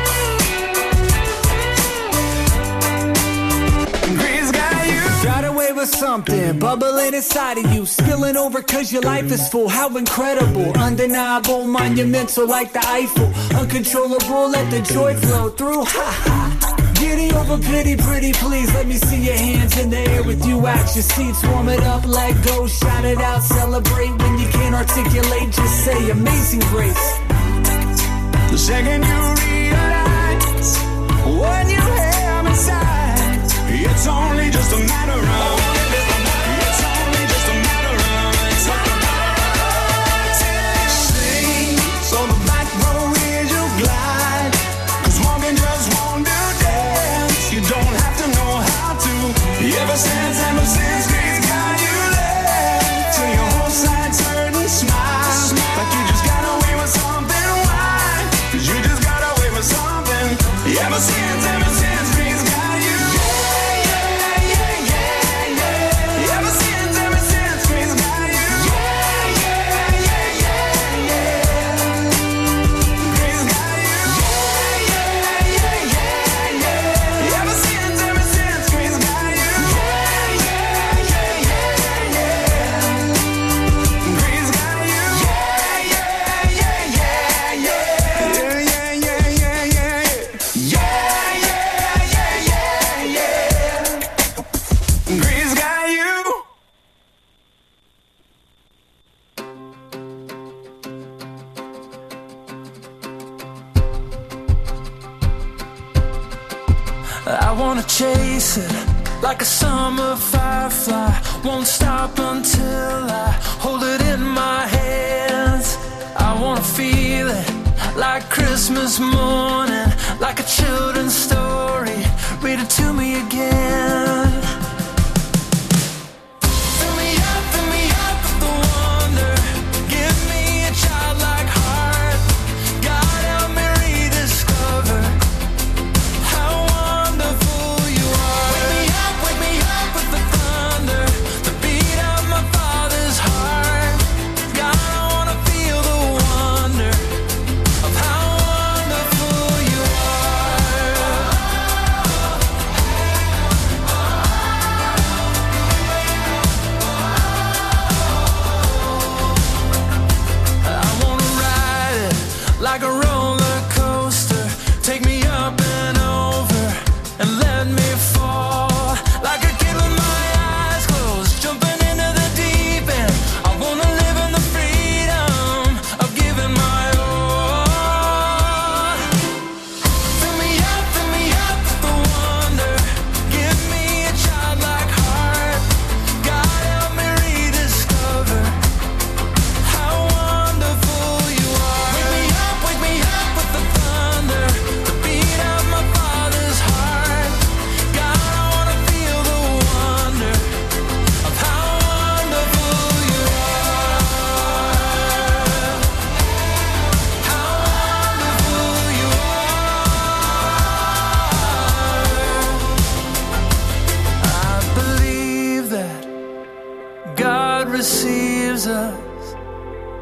Grace got you. Got away with something bubbling inside of you, spilling over cause your life is full. How incredible, undeniable, monumental like the Eiffel. Uncontrollable, let the joy flow through. Ha ha. Giddy over pity, pretty please. Let me see your hands in the air with you at your seats. Warm it up, let go, shout it out, celebrate. When you can't articulate, just say Amazing Grace. The second you realize what you have inside, it's only just a matter of. It's only just a matter of time. Sing, so the back row is you glide, cause walking just won't do dance. You don't have to know how to. Ever since, ever since Grace got you left, till your whole side's hurt and smile, like you just got away with something. Why? Cause you just got away with something. Ever since, ever since Grace got you. Yeah, yeah, yeah, yeah, yeah. Ever since, ever since Grace got you. Yeah, yeah, yeah, yeah, yeah. Grace got you. Yeah, yeah, yeah, yeah, yeah. Ever since, ever since Grace got you. Yeah, yeah, yeah, yeah, yeah. Grace got you. Yeah, yeah, yeah, yeah, yeah. Yeah, yeah, yeah, yeah, yeah. Yeah, yeah, yeah, yeah, yeah. Grace got you. I wanna chase it like a summer firefly. Won't stop until I hold it in my hands. I wanna feel it like Christmas morning, like a children's story. Read it to me again. Fill me up, fill me up with the wonder. Give me a childlike heart. God, help me rediscover how wonderful you are. Wake me up, wake me up with the thunder, the beat of my Father's heart. God, I wanna feel the wonder of how wonderful you are. I wanna ride it like a roller coaster. Take me up and over and let me fall like a kid with my eyes closed, jumping into the deep end. I wanna live in the freedom of giving my all. Fill me up, fill me up with the wonder. Give me a childlike heart. God, help me rediscover how wonderful you are. Wake me up, wake me up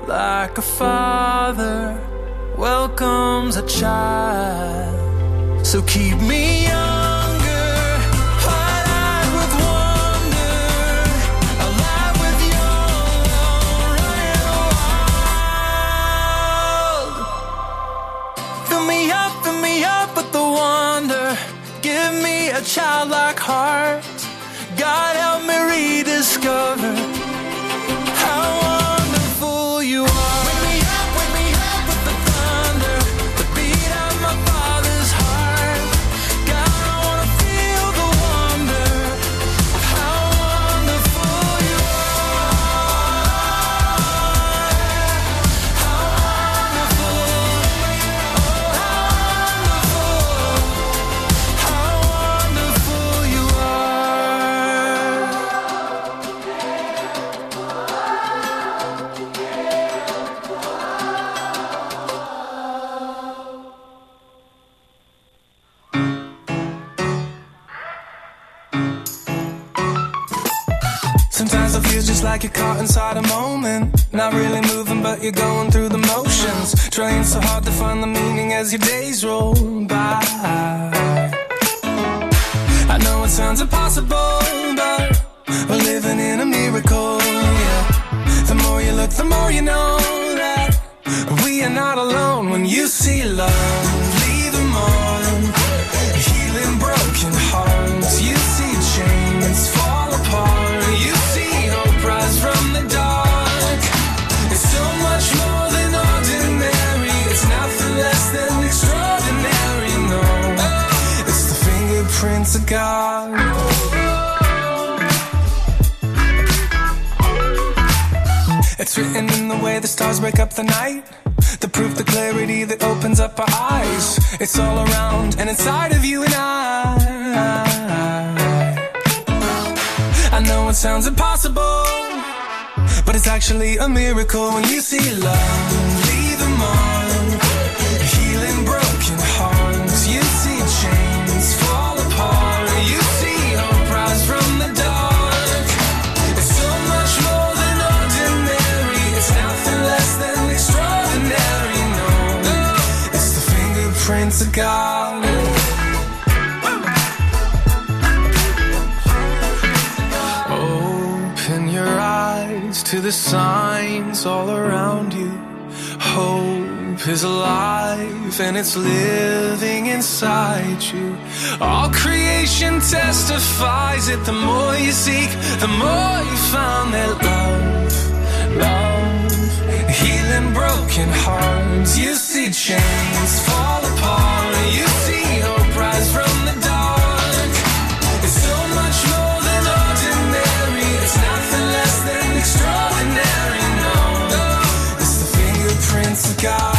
like a father welcomes a child. So keep me younger, wide-eyed with wonder, alive with young love, running wild. Fill me up, fill me up with the wonder. Give me a childlike heart. God help me rediscover how wonderful you are. Wake me up, wake me up with the thunder, the beat of my father's heart. God, I wanna feel the wonder of how wonderful you are. How wonderful, oh how wonderful, how wonderful you are. Sometimes I feel just like you're caught inside a moment. Not really moving, but you're going through the motions. Trying so hard to find the meaning as your days roll by. I know it sounds impossible, but we're living in a miracle, yeah. The more you look, the more you know that we are not alone. When you see love, leave them on, healing broken hearts. You see chains fall apart. You see hope rise from the dark. It's so much more than ordinary. It's nothing less than extraordinary, no. It's the fingerprints of God. It's written in the way the stars break up the night. The proof, the clarity that opens up our eyes. It's all around and inside of you and I. I know it sounds impossible, but it's actually a miracle when you see love. Leave them on, healing broken hearts. You see chains fall apart. You see hope rise from the dark. It's so much more than ordinary. It's nothing less than extraordinary, no. It's the fingerprints of God. Open your eyes to the signs all around you. Hope is alive and it's living inside you. All creation testifies it. The more you seek, the more you find that love, love, healing broken hearts. You see chains fall apart. You see hope rise from the dark. It's so much more than ordinary. It's nothing less than extraordinary, no. It's the fingerprints of God.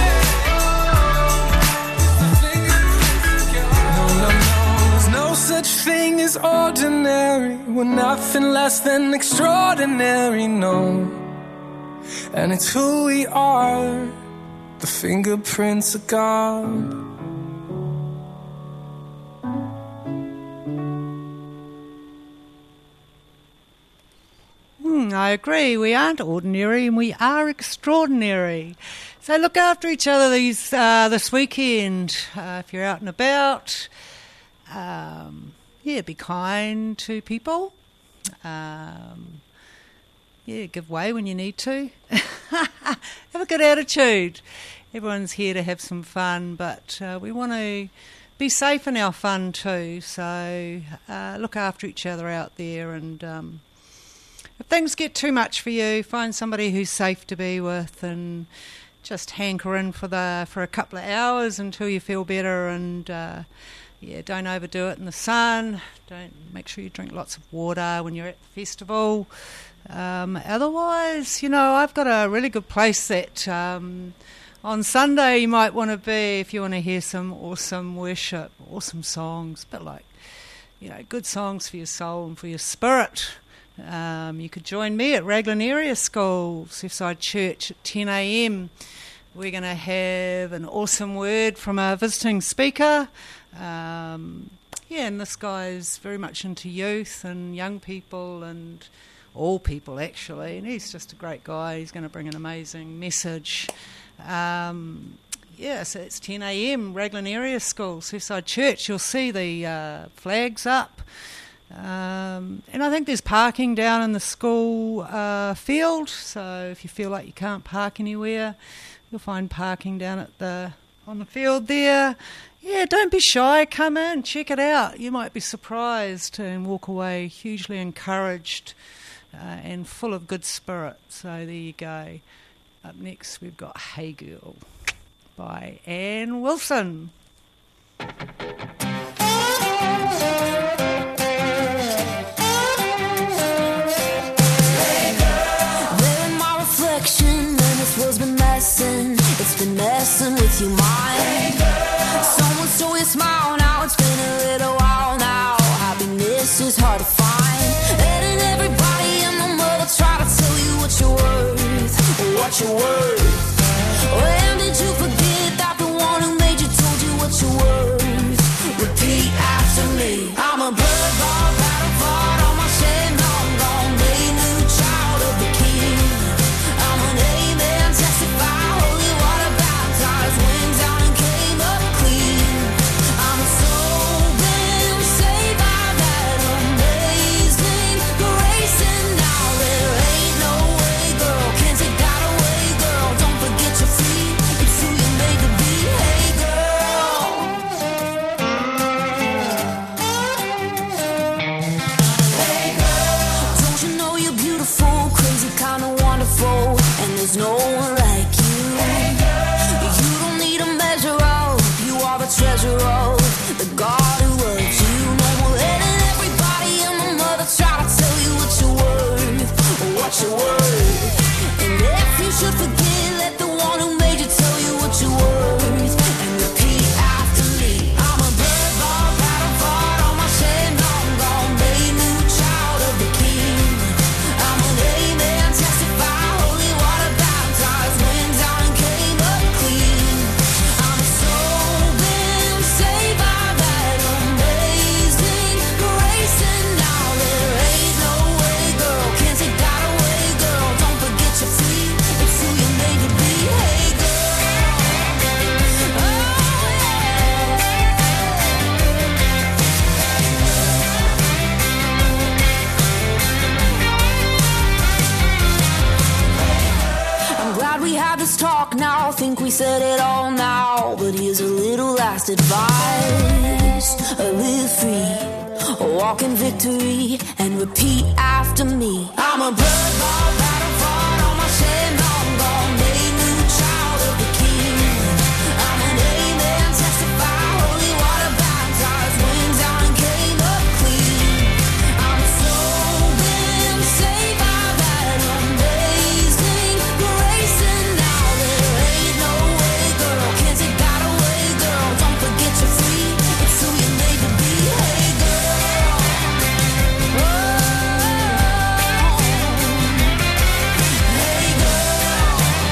No, no, no, there's no such thing as ordinary. We're nothing less than extraordinary, no. And it's who we are, the fingerprints of God. Hmm, I agree. We aren't ordinary and we are extraordinary. So look after each other these uh, this weekend. Uh, if you're out and about, um, yeah, be kind to people. Um, yeah, give way when you need to. Have a good attitude. Everyone's here to have some fun, but uh, we want to be safe in our fun too. So uh, look after each other out there, and um, if things get too much for you, find somebody who's safe to be with, and just hanker in for the for a couple of hours until you feel better. And uh, yeah, don't overdo it in the sun. Don't make sure you drink lots of water when you're at the festival. Um, otherwise, you know, I've got a really good place that um, on Sunday you might want to be if you want to hear some awesome worship, awesome songs, a bit like, you know, good songs for your soul and for your spirit. Um, you could join me at Raglan Area School, Surfside Church at ten a.m. We're going to have an awesome word from a visiting speaker. Um, yeah, and this guy's very much into youth and young people and all people actually, and he's just a great guy. He's going to bring an amazing message. Um, yeah, so it's ten a.m, Raglan Area School, Surfside Church. You'll see the uh, flags up. Um, and I think there's parking down in the school uh, field, so if you feel like you can't park anywhere, you'll find parking down at the on the field there. Yeah, don't be shy, come in, check it out. You might be surprised and walk away hugely encouraged uh, and full of good spirit. So there you go. Up next we've got Hey Girl by Anne Wilson. World's been messing, it's been messing with your mind. Someone stole your smile, now it's been a little while now. Happiness is hard to find. Letting everybody and the mother try to tell you what you're worth, what you're worth. When did you forget that the one who made you told you what you're worth? Repeat after me. I'm a bird ball, battle fought on my shed, long gone, made new child of the king. I'm an amen, testify, holy water baptized, went down and came up clean. I'm a soul been saved by that amazing grace, and now there ain't no way, girl, can't take that away, girl. Don't forget you're free, it's who you're made to be. Hey girl, hey girl, don't you know you're beautiful, crazy, kinda wonderful, and there's no one like you. You don't need a measure of, you are the treasure of the God who loves you. No more letting everybody and the mother try to tell you what you're worth, what you're worth. And if you should forget, let the one who made you tell you what you're worth, and repeat after me. I'm a bird ball, battle fought on my shed, long gone, made new child of the king. I'm an amen, testify, holy water baptized, went down and came up clean. I'm a soul been saved by that amazing grace, and now there ain't no way, girl, can't take that away, girl. Don't forget you're free, it's who you're made to be. Hey girl, oh yeah. I'm glad we had this talk now, think we said it all now, but here's a little last advice. Live free, walk in victory, and repeat after me. I'm a bird ball, battle fought on my shed, long gone, made new child of the king. I'm an amen, testify, holy water baptized, went down and came up clean. I'm a soul been saved by that amazing grace, and now there ain't no way, girl, can't take that away, girl. Don't forget you're free, it's who you're made to be. Hey girl, oh, hey girl,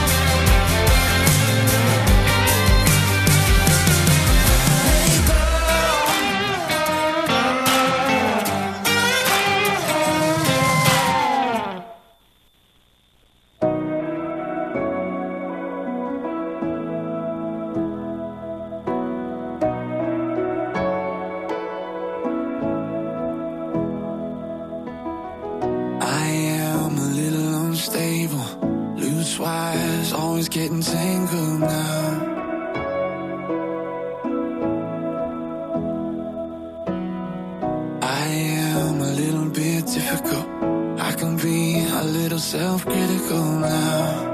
hey I am a little unstable, loose wires always getting tangled now. I am a little bit difficult, I can be a little self-critical now.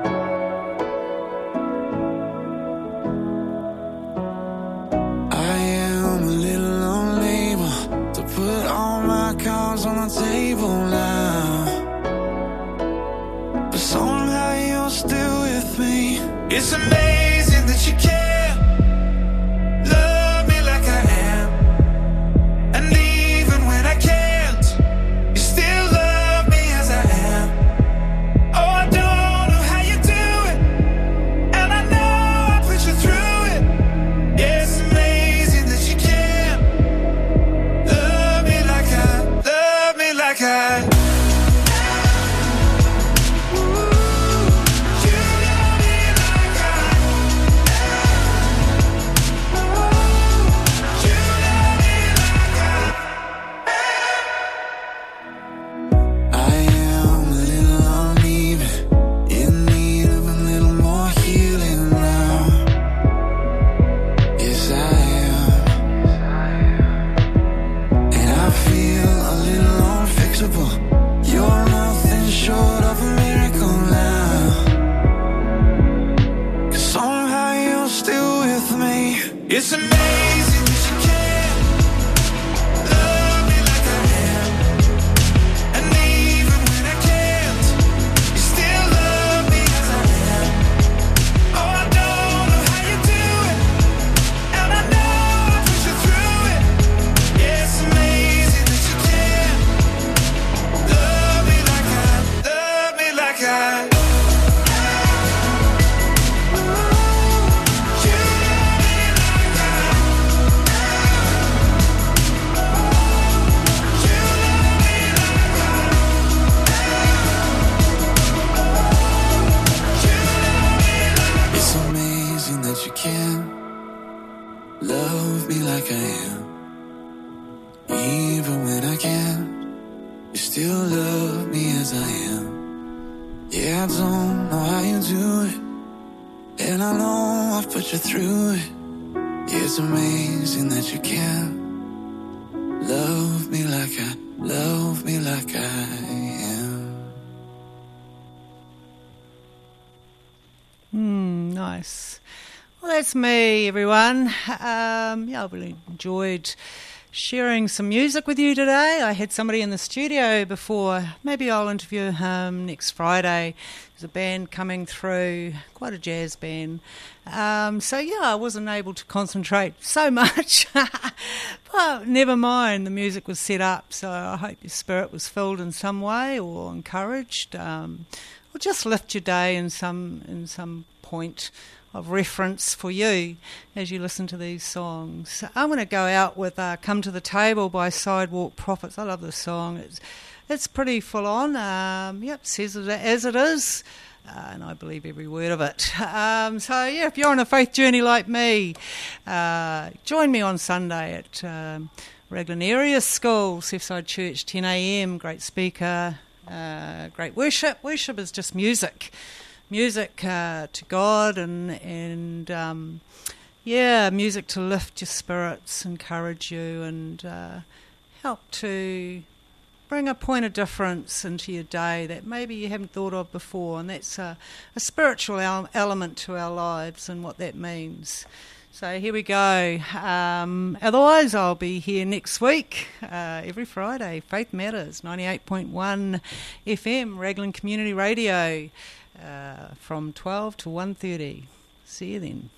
I am a little unable to put all my cards on the table now, but somehow you're still with me. It's amazing that you care, love me like I am, and even when I can't, you still love me as I am. Oh, I don't know how you do it, and I know I put you through it. Yeah, it's amazing that you care, love me like I, love me like I. It's amazing that you can love me like I am. And even when I can't, you still love me as I am. Oh, I don't know how you do it, and I know I push you through it. Yeah, it's amazing that you can love me like I, love me like I. You can love me like I am. Even when I can't, you still love me as I am. Yeah, I don't know how you do it, and I know I've put you through it. Yeah, it's amazing that you can love me like I, love me like I am. Hmm, nice. Well, that's me, everyone. Um, yeah, I really enjoyed sharing some music with you today. I had somebody in the studio before. Maybe I'll interview him next Friday. There's a band coming through, quite a jazz band. Um, so, yeah, I wasn't able to concentrate so much. But never mind, the music was set up, so I hope your spirit was filled in some way or encouraged. Um, or just lift your day in some in some point of reference for you as you listen to these songs. I'm going to go out with uh, Come to the Table by Sidewalk Prophets. I love this song. It's it's pretty full on. Um, yep, says it as it is, uh, and I believe every word of it. Um, so, yeah, if you're on a faith journey like me, uh, join me on Sunday at um, Raglan Area School, Surfside Church, ten a.m. Great speaker, uh, great worship. Worship is just music. Music uh, to God and and um, yeah, music to lift your spirits, encourage you, and uh, help to bring a point of difference into your day that maybe you haven't thought of before. And that's a, a spiritual el- element to our lives and what that means. So here we go. Um, otherwise, I'll be here next week, uh, every Friday. Faith Matters, ninety-eight point one F M, Raglan Community Radio. Uh, from twelve to one thirty. See you then.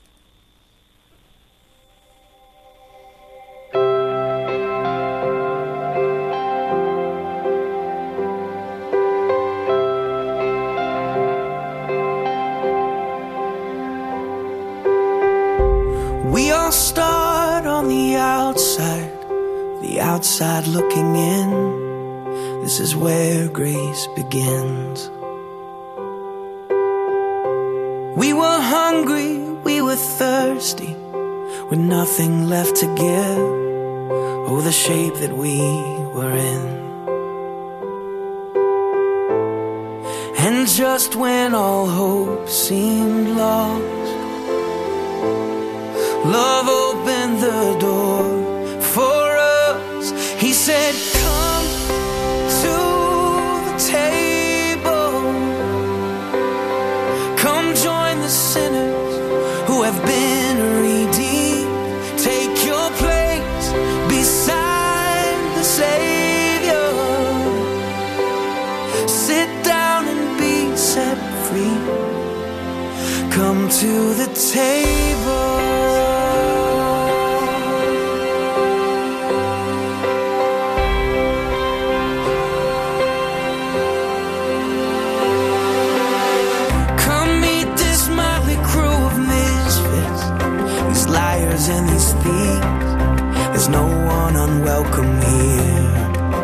We all start on the outside, the outside looking in. This is where grace begins. We were hungry, we were thirsty, with nothing left to give. Oh, the shape that we were in. And just when all hope seemed lost, love opened the door for us. He said, come to the table. Come join the sinners who have been redeemed. Take your place beside the Savior. Sit down and be set free. Come to the table. Liars and these thieves, there's no one unwelcome here.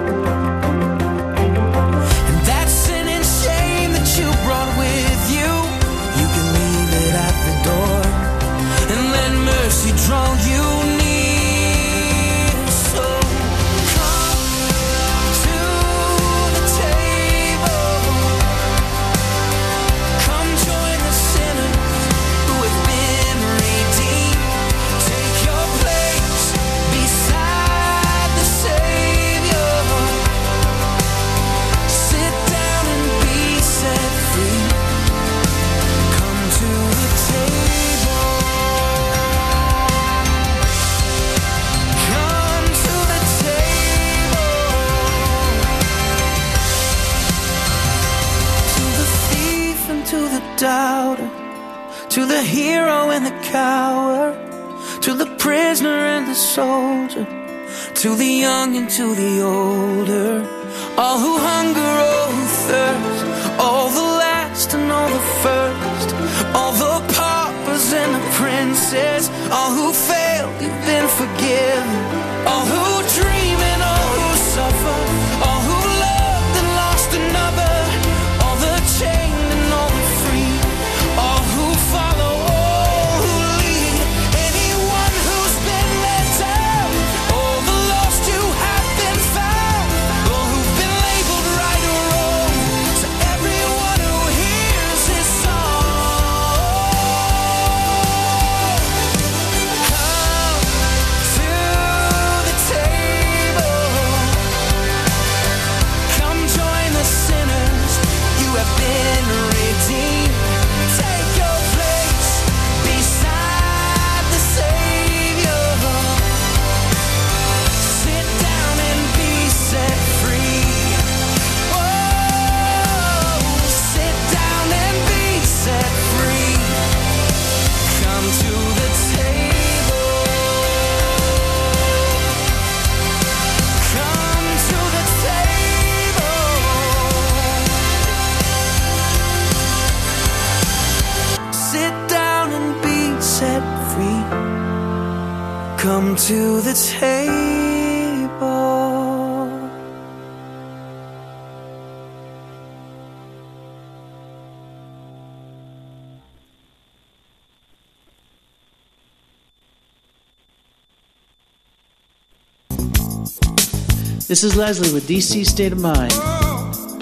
And that sin and shame that you brought with you, you can leave it at the door and let mercy draw you near. So come to the table. Come join the sinners who have been redeemed. Take your place beside the Savior. the hero and the coward, to the prisoner and the soldier, to the young and to the older, all who hunger, all who thirst, all the last and all the first, all the paupers and the princes, all who failed, you've been forgiven, all who dream and all who suffer, all who loved and lost another, all the chained and all the free, all who follow, all who lead, anyone who's been let down, all the lost who have been found, all who've been labeled right or wrong, to everyone who hears this song, come to the table, come join the sinners, you have been redeemed, take your place beside the Savior, sit down and be set free, oh, sit down and be set free, come to the table, come to the table, sit down and be set free, come to the table. This is Leslie with D C State of Mind.